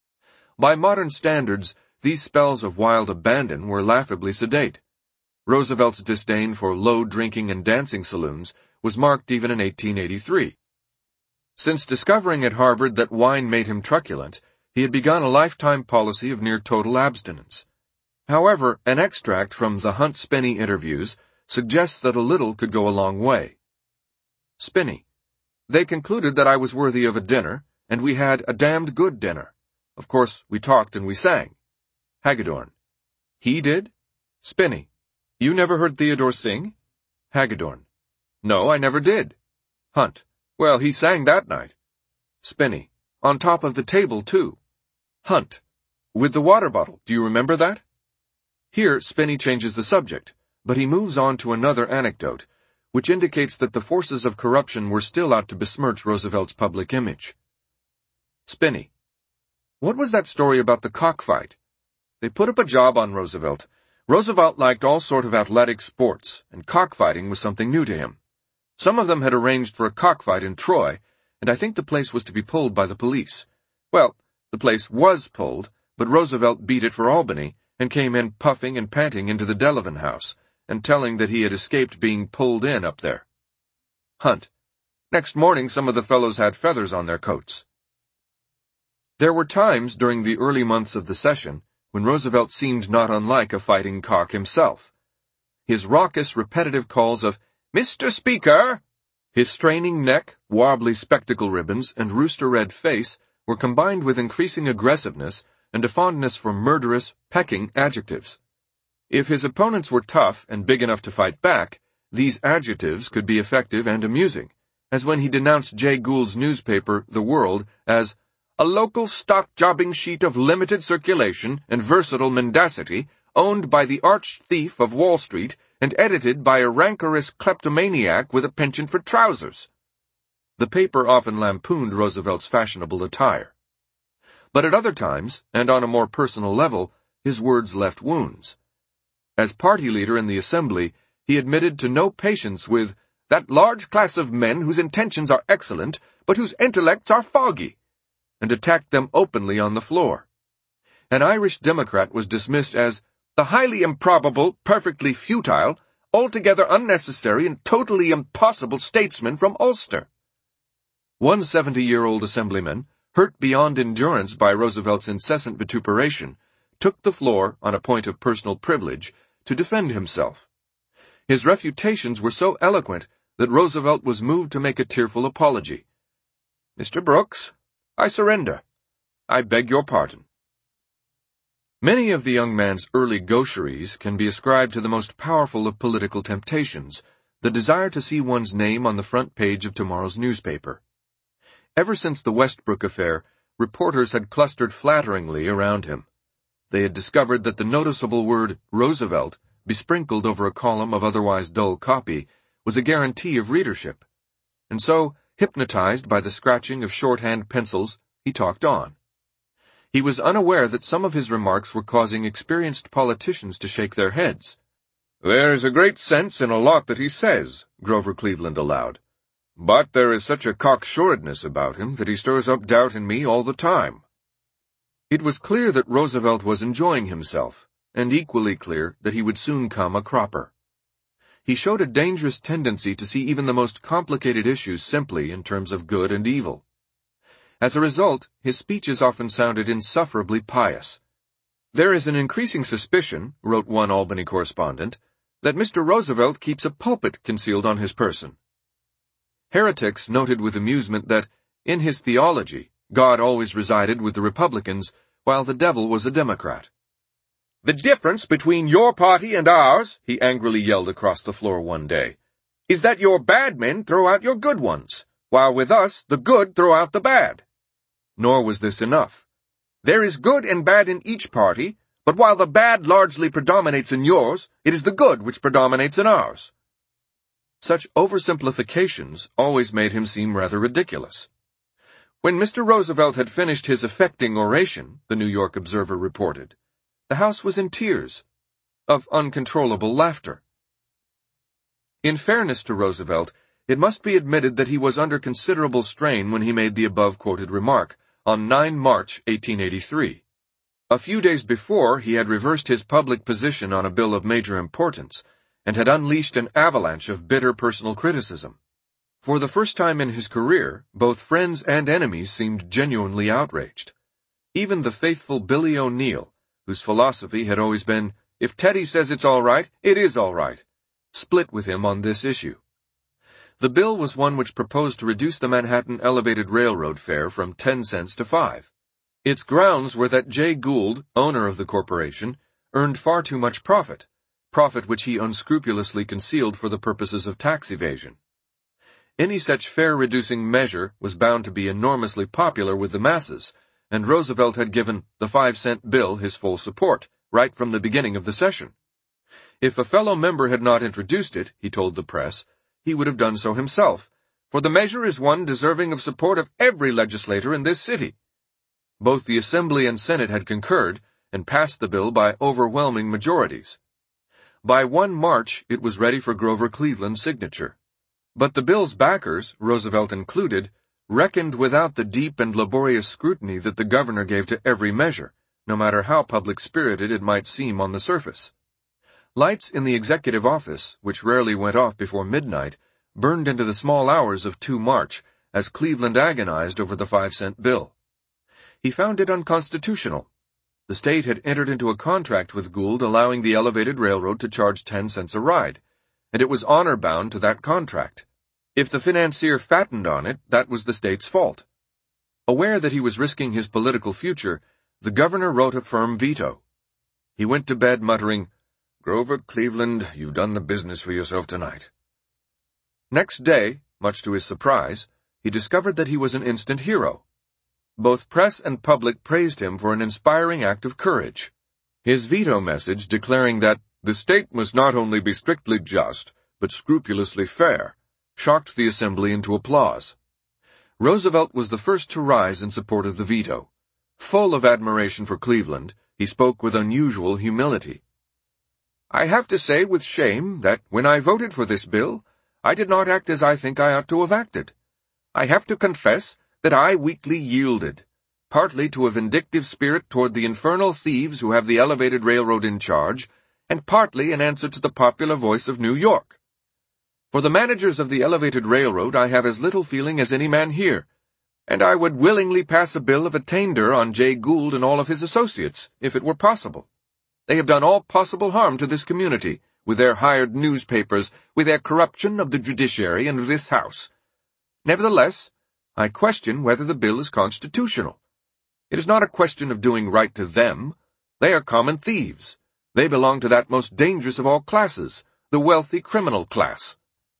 By modern standards, these spells of wild abandon were laughably sedate. Roosevelt's disdain for low drinking and dancing saloons was marked even in 1883. Since discovering at Harvard that wine made him truculent, he had begun a lifetime policy of near total abstinence. However, an extract from the Hunt-Spinney interviews suggests that a little could go a long way. Spinney: "They concluded that I was worthy of a dinner, and we had a damned good dinner. Of course, we talked and we sang." Hagedorn: "He did?" Spinney: "You never heard Theodore sing?" Hagedorn: "No, I never did." Hunt: "Well, he sang that night." Spinney: "On top of the table, too." Hunt: "With the water bottle, do you remember that?" Here Spinney changes the subject, but he moves on to another anecdote, which indicates that the forces of corruption were still out to besmirch Roosevelt's public image. Spinney: "What was that story about the cockfight? They put up a job on Roosevelt. Roosevelt liked all sort of athletic sports, and cockfighting was something new to him. Some of them had arranged for a cockfight in Troy, and I think the place was to be pulled by the police. Well, the place was pulled, but Roosevelt beat it for Albany, and came in puffing and panting into the Delavan house, and telling that he had escaped being pulled in up there." Hunt: "Next morning some of the fellows had feathers on their coats." There were times during the early months of the session when Roosevelt seemed not unlike a fighting cock himself. His raucous, repetitive calls of Mr. Speaker! His straining neck, wobbly spectacle ribbons, and rooster-red face were combined with increasing aggressiveness and a fondness for murderous, pecking adjectives. If his opponents were tough and big enough to fight back, these adjectives could be effective and amusing, as when he denounced Jay Gould's newspaper, The World, as a local stock jobbing sheet of limited circulation and versatile mendacity, owned by the arch-thief of Wall Street and edited by a rancorous kleptomaniac with a penchant for trousers. The paper often lampooned Roosevelt's fashionable attire. But at other times, and on a more personal level, his words left wounds. As party leader in the Assembly, he admitted to no patience with that large class of men whose intentions are excellent, but whose intellects are foggy, and attacked them openly on the floor. An Irish Democrat was dismissed as the highly improbable, perfectly futile, altogether unnecessary and totally impossible statesman from Ulster. One 70-year-old assemblyman, hurt beyond endurance by Roosevelt's incessant vituperation, took the floor on a point of personal privilege to defend himself. His refutations were so eloquent that Roosevelt was moved to make a tearful apology. "Mr. Brooks, I surrender. I beg your pardon." Many of the young man's early gaucheries can be ascribed to the most powerful of political temptations, the desire to see one's name on the front page of tomorrow's newspaper. Ever since the Westbrook affair, reporters had clustered flatteringly around him. They had discovered that the noticeable word Roosevelt, besprinkled over a column of otherwise dull copy, was a guarantee of readership. And so, hypnotized by the scratching of shorthand pencils, he talked on. He was unaware that some of his remarks were causing experienced politicians to shake their heads. "There's a great sense in a lot that he says," Grover Cleveland allowed. "But there is such a cocksuredness about him that he stirs up doubt in me all the time." It was clear that Roosevelt was enjoying himself, and equally clear that he would soon come a cropper. He showed a dangerous tendency to see even the most complicated issues simply in terms of good and evil. As a result, his speeches often sounded insufferably pious. "There is an increasing suspicion," wrote one Albany correspondent, "that Mr. Roosevelt keeps a pulpit concealed on his person." Heretics noted with amusement that, in his theology, God always resided with the Republicans, while the devil was a Democrat. "The difference between your party and ours," he angrily yelled across the floor one day, "is that your bad men throw out your good ones, while with us the good throw out the bad." Nor was this enough. "There is good and bad in each party, but while the bad largely predominates in yours, it is the good which predominates in ours." Such oversimplifications always made him seem rather ridiculous. When Mr. Roosevelt had finished his affecting oration, the New York Observer reported, the House was in tears, of uncontrollable laughter. In fairness to Roosevelt, it must be admitted that he was under considerable strain when he made the above-quoted remark, on 9 March 1883. A few days before, he had reversed his public position on a bill of major importance, and had unleashed an avalanche of bitter personal criticism. For the first time in his career, both friends and enemies seemed genuinely outraged. Even the faithful Billy O'Neill, whose philosophy had always been, "If Teddy says it's all right, it is all right," split with him on this issue. The bill was one which proposed to reduce the Manhattan Elevated Railroad fare from 10 cents to 5. Its grounds were that Jay Gould, owner of the corporation, earned far too much profit which he unscrupulously concealed for the purposes of tax evasion. Any such fare-reducing measure was bound to be enormously popular with the masses, and Roosevelt had given the 5-cent bill his full support, right from the beginning of the session. If a fellow member had not introduced it, he told the press, he would have done so himself, for the measure is one deserving of support of every legislator in this city. Both the Assembly and Senate had concurred, and passed the bill by overwhelming majorities. By 1 March, it was ready for Grover Cleveland's signature. But the bill's backers, Roosevelt included, reckoned without the deep and laborious scrutiny that the governor gave to every measure, no matter how public-spirited it might seem on the surface. Lights in the executive office, which rarely went off before midnight, burned into the small hours of 2 March as Cleveland agonized over the 5-cent bill. He found it unconstitutional. The state had entered into a contract with Gould allowing the elevated railroad to charge 10 cents a ride, and it was honor-bound to that contract. If the financier fattened on it, that was the state's fault. Aware that he was risking his political future, the governor wrote a firm veto. He went to bed muttering, "Grover Cleveland, you've done the business for yourself tonight." Next day, much to his surprise, he discovered that he was an instant hero. Both press and public praised him for an inspiring act of courage. His veto message declaring that the state must not only be strictly just, but scrupulously fair, shocked the assembly into applause. Roosevelt was the first to rise in support of the veto. Full of admiration for Cleveland, he spoke with unusual humility. "I have to say with shame that when I voted for this bill, I did not act as I think I ought to have acted. I have to confess that I weakly yielded, partly to a vindictive spirit toward the infernal thieves who have the elevated railroad in charge, and partly in answer to the popular voice of New York. For the managers of the elevated railroad I have as little feeling as any man here, and I would willingly pass a bill of attainder on Jay Gould and all of his associates, if it were possible. They have done all possible harm to this community, with their hired newspapers, with their corruption of the judiciary and of this House. Nevertheless, I question whether the bill is constitutional. It is not a question of doing right to them. They are common thieves. They belong to that most dangerous of all classes, the wealthy criminal class."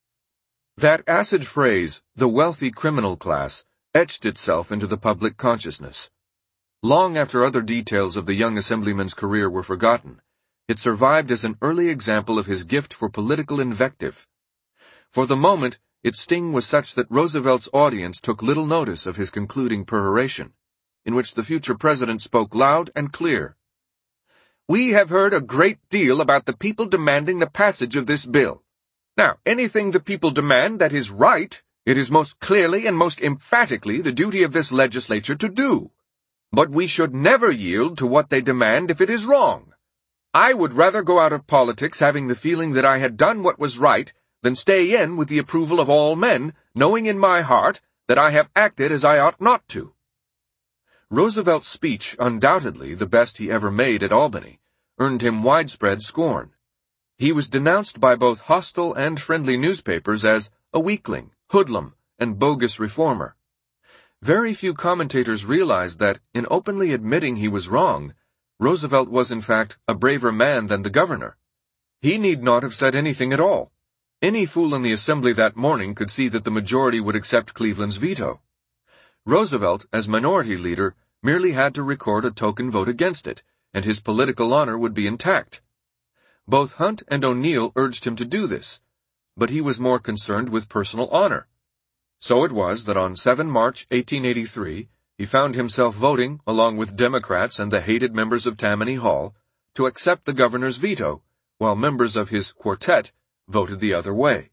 That acid phrase, the wealthy criminal class, etched itself into the public consciousness. Long after other details of the young assemblyman's career were forgotten, it survived as an early example of his gift for political invective. For the moment, its sting was such that Roosevelt's audience took little notice of his concluding peroration, in which the future president spoke loud and clear. "We have heard a great deal about the people demanding the passage of this bill. Now, anything the people demand that is right, it is most clearly and most emphatically the duty of this legislature to do. But we should never yield to what they demand if it is wrong. I would rather go out of politics having the feeling that I had done what was right than stay in with the approval of all men, knowing in my heart that I have acted as I ought not to." Roosevelt's speech, undoubtedly the best he ever made at Albany, earned him widespread scorn. He was denounced by both hostile and friendly newspapers as a weakling, hoodlum, and bogus reformer. Very few commentators realized that, in openly admitting he was wrong, Roosevelt was in fact a braver man than the governor. He need not have said anything at all. Any fool in the assembly that morning could see that the majority would accept Cleveland's veto. Roosevelt, as minority leader, merely had to record a token vote against it, and his political honor would be intact. Both Hunt and O'Neill urged him to do this, but he was more concerned with personal honor. So it was that on 7 March 1883, he found himself voting, along with Democrats and the hated members of Tammany Hall, to accept the governor's veto, while members of his quartet voted the other way.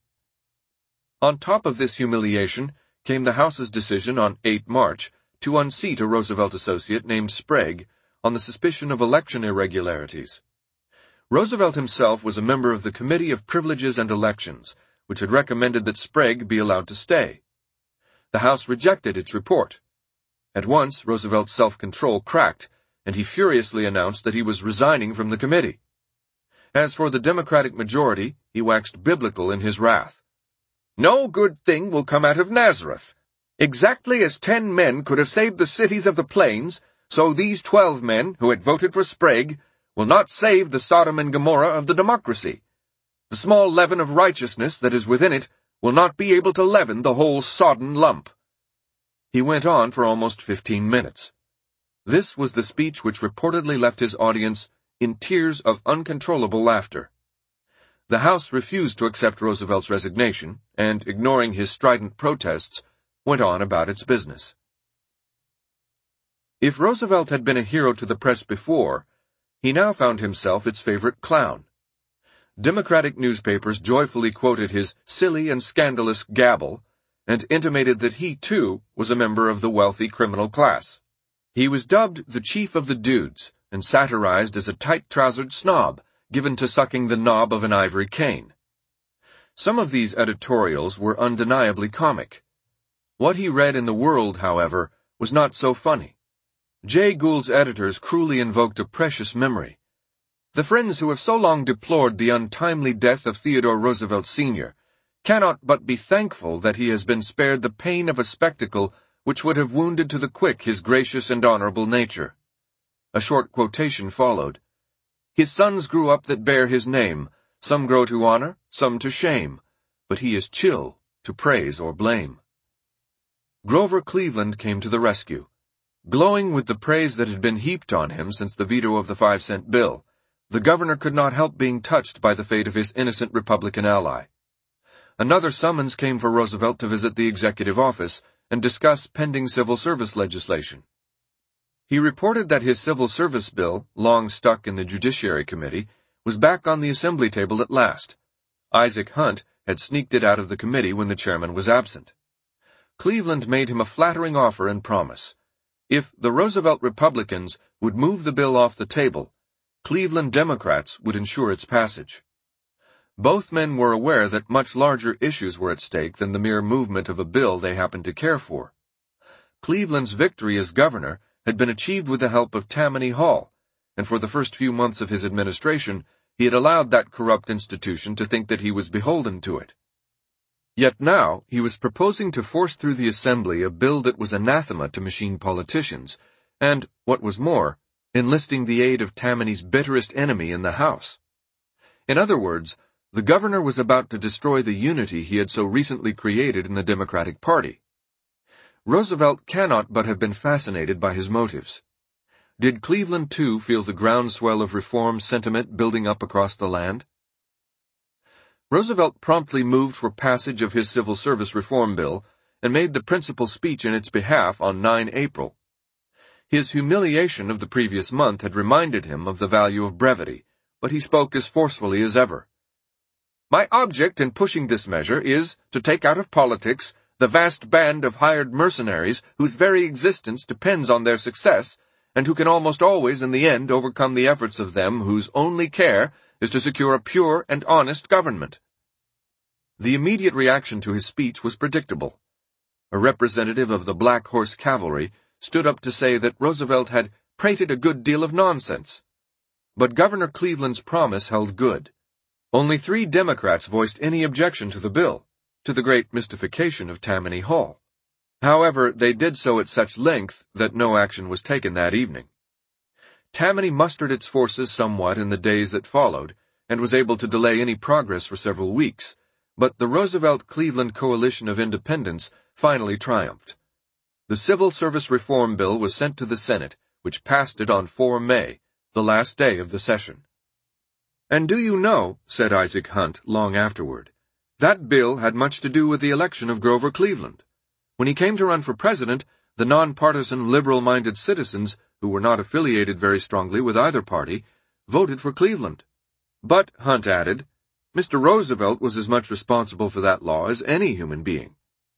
On top of this humiliation came the House's decision on 8 March to unseat a Roosevelt associate named Sprague on the suspicion of election irregularities. Roosevelt himself was a member of the Committee of Privileges and Elections, which had recommended that Sprague be allowed to stay. The House rejected its report. At once, Roosevelt's self-control cracked, and he furiously announced that he was resigning from the committee. As for the Democratic majority, he waxed biblical in his wrath. "No good thing will come out of Nazareth. Exactly as 10 men could have saved the cities of the plains, so these 12 men, who had voted for Sprague, will not save the Sodom and Gomorrah of the democracy. The small leaven of righteousness that is within it will not be able to leaven the whole sodden lump." He went on for almost 15 minutes. This was the speech which reportedly left his audience in tears of uncontrollable laughter. The House refused to accept Roosevelt's resignation, and, ignoring his strident protests, went on about its business. If Roosevelt had been a hero to the press before, he now found himself its favorite clown. Democratic newspapers joyfully quoted his silly and scandalous gabble, and intimated that he, too, was a member of the wealthy criminal class. He was dubbed the chief of the dudes, and satirized as a tight-trousered snob, given to sucking the knob of an ivory cane. Some of these editorials were undeniably comic. What he read in the World, however, was not so funny. Jay Gould's editors cruelly invoked a precious memory. The friends who have so long deplored the untimely death of Theodore Roosevelt Sr. cannot but be thankful that he has been spared the pain of a spectacle which would have wounded to the quick his gracious and honorable nature. A short quotation followed. His sons grew up that bear his name, some grow to honor, some to shame, but he is chill to praise or blame. Grover Cleveland came to the rescue. Glowing with the praise that had been heaped on him since the veto of the 5-cent bill, the governor could not help being touched by the fate of his innocent Republican ally. Another summons came for Roosevelt to visit the executive office and discuss pending civil service legislation. He reported that his civil service bill, long stuck in the Judiciary Committee, was back on the assembly table at last. Isaac Hunt had sneaked it out of the committee when the chairman was absent. Cleveland made him a flattering offer and promise. If the Roosevelt Republicans would move the bill off the table, Cleveland Democrats would ensure its passage. Both men were aware that much larger issues were at stake than the mere movement of a bill they happened to care for. Cleveland's victory as governor had been achieved with the help of Tammany Hall, and for the first few months of his administration, he had allowed that corrupt institution to think that he was beholden to it. Yet now he was proposing to force through the Assembly a bill that was anathema to machine politicians, and, what was more, enlisting the aid of Tammany's bitterest enemy in the House. In other words, the governor was about to destroy the unity he had so recently created in the Democratic Party. Roosevelt cannot but have been fascinated by his motives. Did Cleveland, too, feel the groundswell of reform sentiment building up across the land? Roosevelt promptly moved for passage of his civil service reform bill and made the principal speech in its behalf on 9 April. His humiliation of the previous month had reminded him of the value of brevity, but he spoke as forcefully as ever. My object in pushing this measure is to take out of politics the vast band of hired mercenaries whose very existence depends on their success, and who can almost always in the end overcome the efforts of them whose only care is to secure a pure and honest government. The immediate reaction to his speech was predictable. A representative of the Black Horse Cavalry stood up to say that Roosevelt had prated a good deal of nonsense. But Governor Cleveland's promise held good. Only 3 Democrats voiced any objection to the bill, to the great mystification of Tammany Hall. However, they did so at such length that no action was taken that evening. Tammany mustered its forces somewhat in the days that followed, and was able to delay any progress for several weeks, but the Roosevelt-Cleveland coalition of independents finally triumphed. The Civil Service Reform Bill was sent to the Senate, which passed it on 4 May, the last day of the session. And do you know, said Isaac Hunt long afterward, that bill had much to do with the election of Grover Cleveland. When he came to run for president, the nonpartisan liberal-minded citizens, who were not affiliated very strongly with either party, voted for Cleveland. But, Hunt added, Mr. Roosevelt was as much responsible for that law as any human being.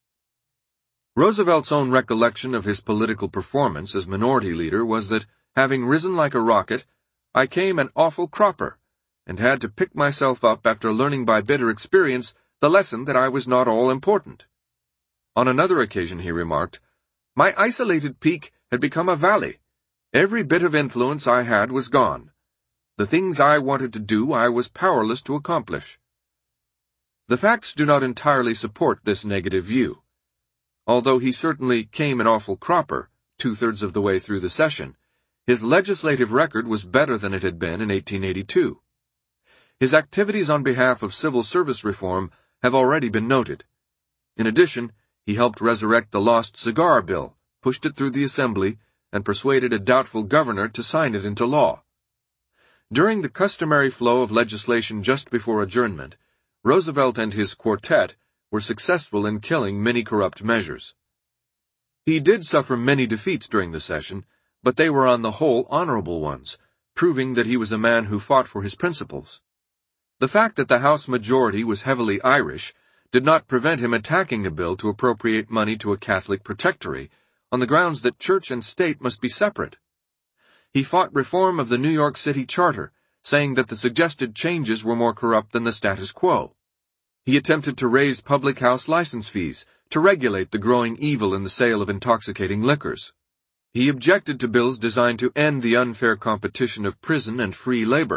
Roosevelt's own recollection of his political performance as minority leader was that, having risen like a rocket, I came an awful cropper, and had to pick myself up after learning by bitter experience the lesson that I was not all important. On another occasion he remarked, My isolated peak had become a valley. Every bit of influence I had was gone. The things I wanted to do I was powerless to accomplish. The facts do not entirely support this negative view. Although he certainly came an awful cropper, 2/3 of the way through the session, his legislative record was better than it had been in 1882. His activities on behalf of civil service reform have already been noted. In addition, he helped resurrect the lost cigar bill, pushed it through the Assembly, and persuaded a doubtful governor to sign it into law. During the customary flow of legislation just before adjournment, Roosevelt and his quartet were successful in killing many corrupt measures. He did suffer many defeats during the session, but they were on the whole honorable ones, proving that he was a man who fought for his principles. The fact that the House majority was heavily Irish did not prevent him attacking a bill to appropriate money to a Catholic protectory, on the grounds that church and state must be separate. He fought reform of the New York City Charter, saying that the suggested changes were more corrupt than the status quo. He attempted to raise public house license fees to regulate the growing evil in the sale of intoxicating liquors. He objected to bills designed to end the unfair competition of prison and free labor,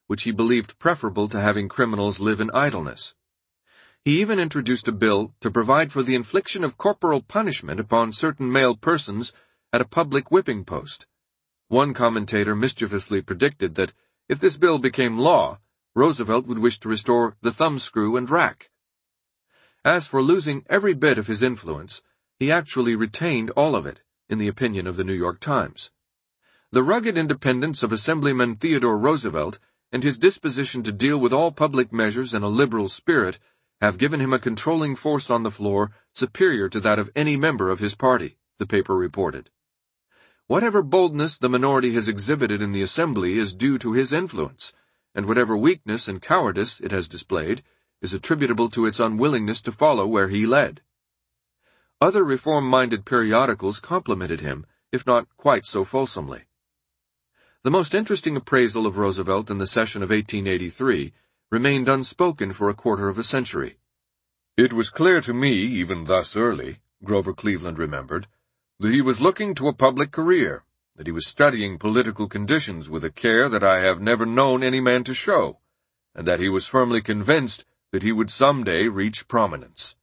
which he believed preferable to having criminals live in idleness. He even introduced a bill to provide for the infliction of corporal punishment upon certain male persons at a public whipping post. One commentator mischievously predicted that if this bill became law, Roosevelt would wish to restore the thumbscrew and rack. As for losing every bit of his influence, he actually retained all of it, in the opinion of the New York Times. The rugged independence of Assemblyman Theodore Roosevelt and his disposition to deal with all public measures in a liberal spirit have given him a controlling force on the floor superior to that of any member of his party, the paper reported. Whatever boldness the minority has exhibited in the Assembly is due to his influence, and whatever weakness and cowardice it has displayed is attributable to its unwillingness to follow where he led. Other reform-minded periodicals complimented him, if not quite so fulsomely. The most interesting appraisal of Roosevelt in the session of 1883 remained unspoken for a quarter of a century. "It was clear to me, even thus early," Grover Cleveland remembered, "that he was looking to a public career, that he was studying political conditions with a care that I have never known any man to show, and that he was firmly convinced that he would someday reach prominence."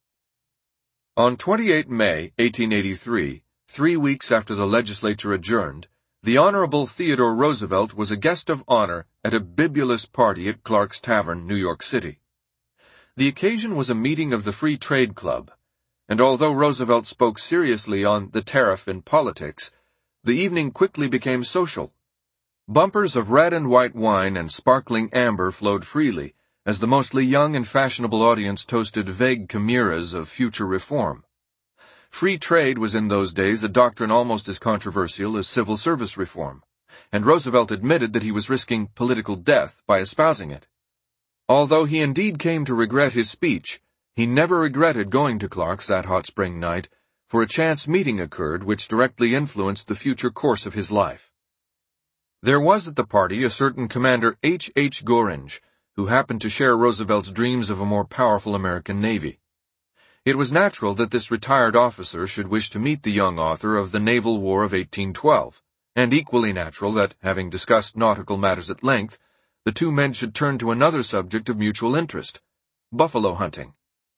On 28 May, 1883, 3 weeks after the legislature adjourned, the Honorable Theodore Roosevelt was a guest of honor at a bibulous party at Clark's Tavern, New York City. The occasion was a meeting of the Free Trade Club, and although Roosevelt spoke seriously on the tariff and politics, the evening quickly became social. Bumpers of red and white wine and sparkling amber flowed freely, as the mostly young and fashionable audience toasted vague chimeras of future reform. Free trade was in those days a doctrine almost as controversial as civil service reform, and Roosevelt admitted that he was risking political death by espousing it. Although he indeed came to regret his speech, he never regretted going to Clark's that hot spring night, for a chance meeting occurred which directly influenced the future course of his life. There was at the party a certain Commander H. H. Gorringe, who happened to share Roosevelt's dreams of a more powerful American Navy. It was natural that this retired officer should wish to meet the young author of the Naval War of 1812, and equally natural that, having discussed nautical matters at length, the two men should turn to another subject of mutual interest, buffalo hunting.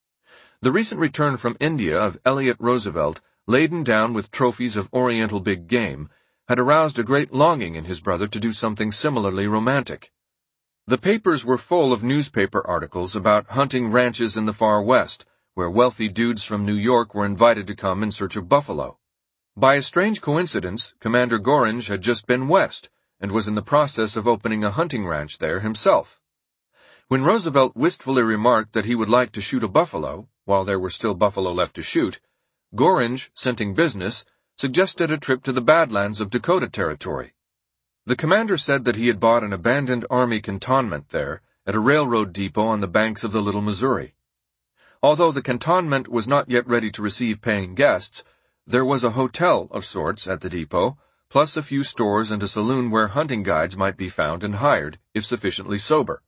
The recent return from India of Elliott Roosevelt, laden down with trophies of Oriental big game, had aroused a great longing in his brother to do something similarly romantic. The papers were full of newspaper articles about hunting ranches in the far west, where wealthy dudes from New York were invited to come in search of buffalo. By a strange coincidence, Commander Gorringe had just been west, and was in the process of opening a hunting ranch there himself. When Roosevelt wistfully remarked that he would like to shoot a buffalo, while there were still buffalo left to shoot, Gorringe, scenting business, suggested a trip to the Badlands of Dakota Territory. The commander said that he had bought an abandoned army cantonment there, at a railroad depot on the banks of the Little Missouri. Although the cantonment was not yet ready to receive paying guests, there was a hotel of sorts at the depot, plus a few stores and a saloon where hunting guides might be found and hired, if sufficiently sober.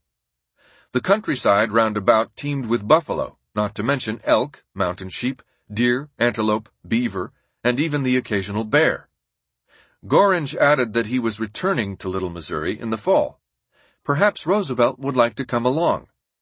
The countryside round about teemed with buffalo, not to mention elk, mountain sheep, deer, antelope, beaver, and even the occasional bear. Gorringe added that he was returning to Little Missouri in the fall. Perhaps Roosevelt would like to come along.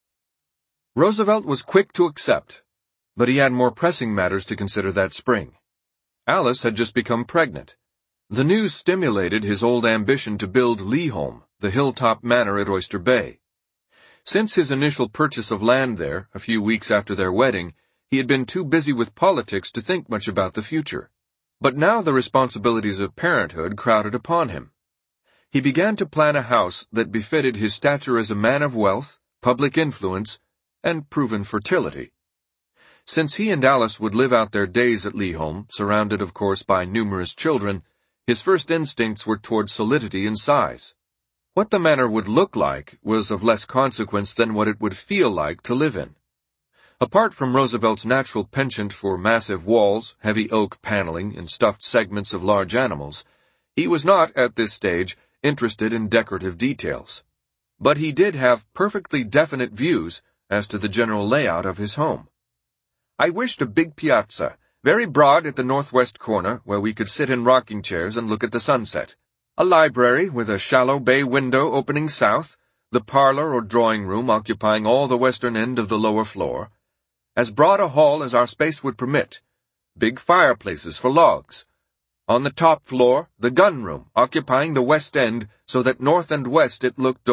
Roosevelt was quick to accept, but he had more pressing matters to consider that spring. Alice had just become pregnant. The news stimulated his old ambition to build Leholm, the hilltop manor at Oyster Bay. Since his initial purchase of land there, a few weeks after their wedding, he had been too busy with politics to think much about the future. But now the responsibilities of parenthood crowded upon him. He began to plan a house that befitted his stature as a man of wealth, public influence, and proven fertility. Since he and Alice would live out their days at Leholm, surrounded of course by numerous children, his first instincts were toward solidity and size. What the manor would look like was of less consequence than what it would feel like to live in. Apart from Roosevelt's natural penchant for massive walls, heavy oak paneling, and stuffed segments of large animals, he was not, at this stage, interested in decorative details. But he did have perfectly definite views as to the general layout of his home. "I wished a big piazza, very broad at the northwest corner, where we could sit in rocking chairs and look at the sunset. A library with a shallow bay window opening south, the parlor or drawing room occupying all the western end of the lower floor, as broad a hall as our space would permit, big fireplaces for logs. On the top floor, the gun room occupying the west end so that north and west it looked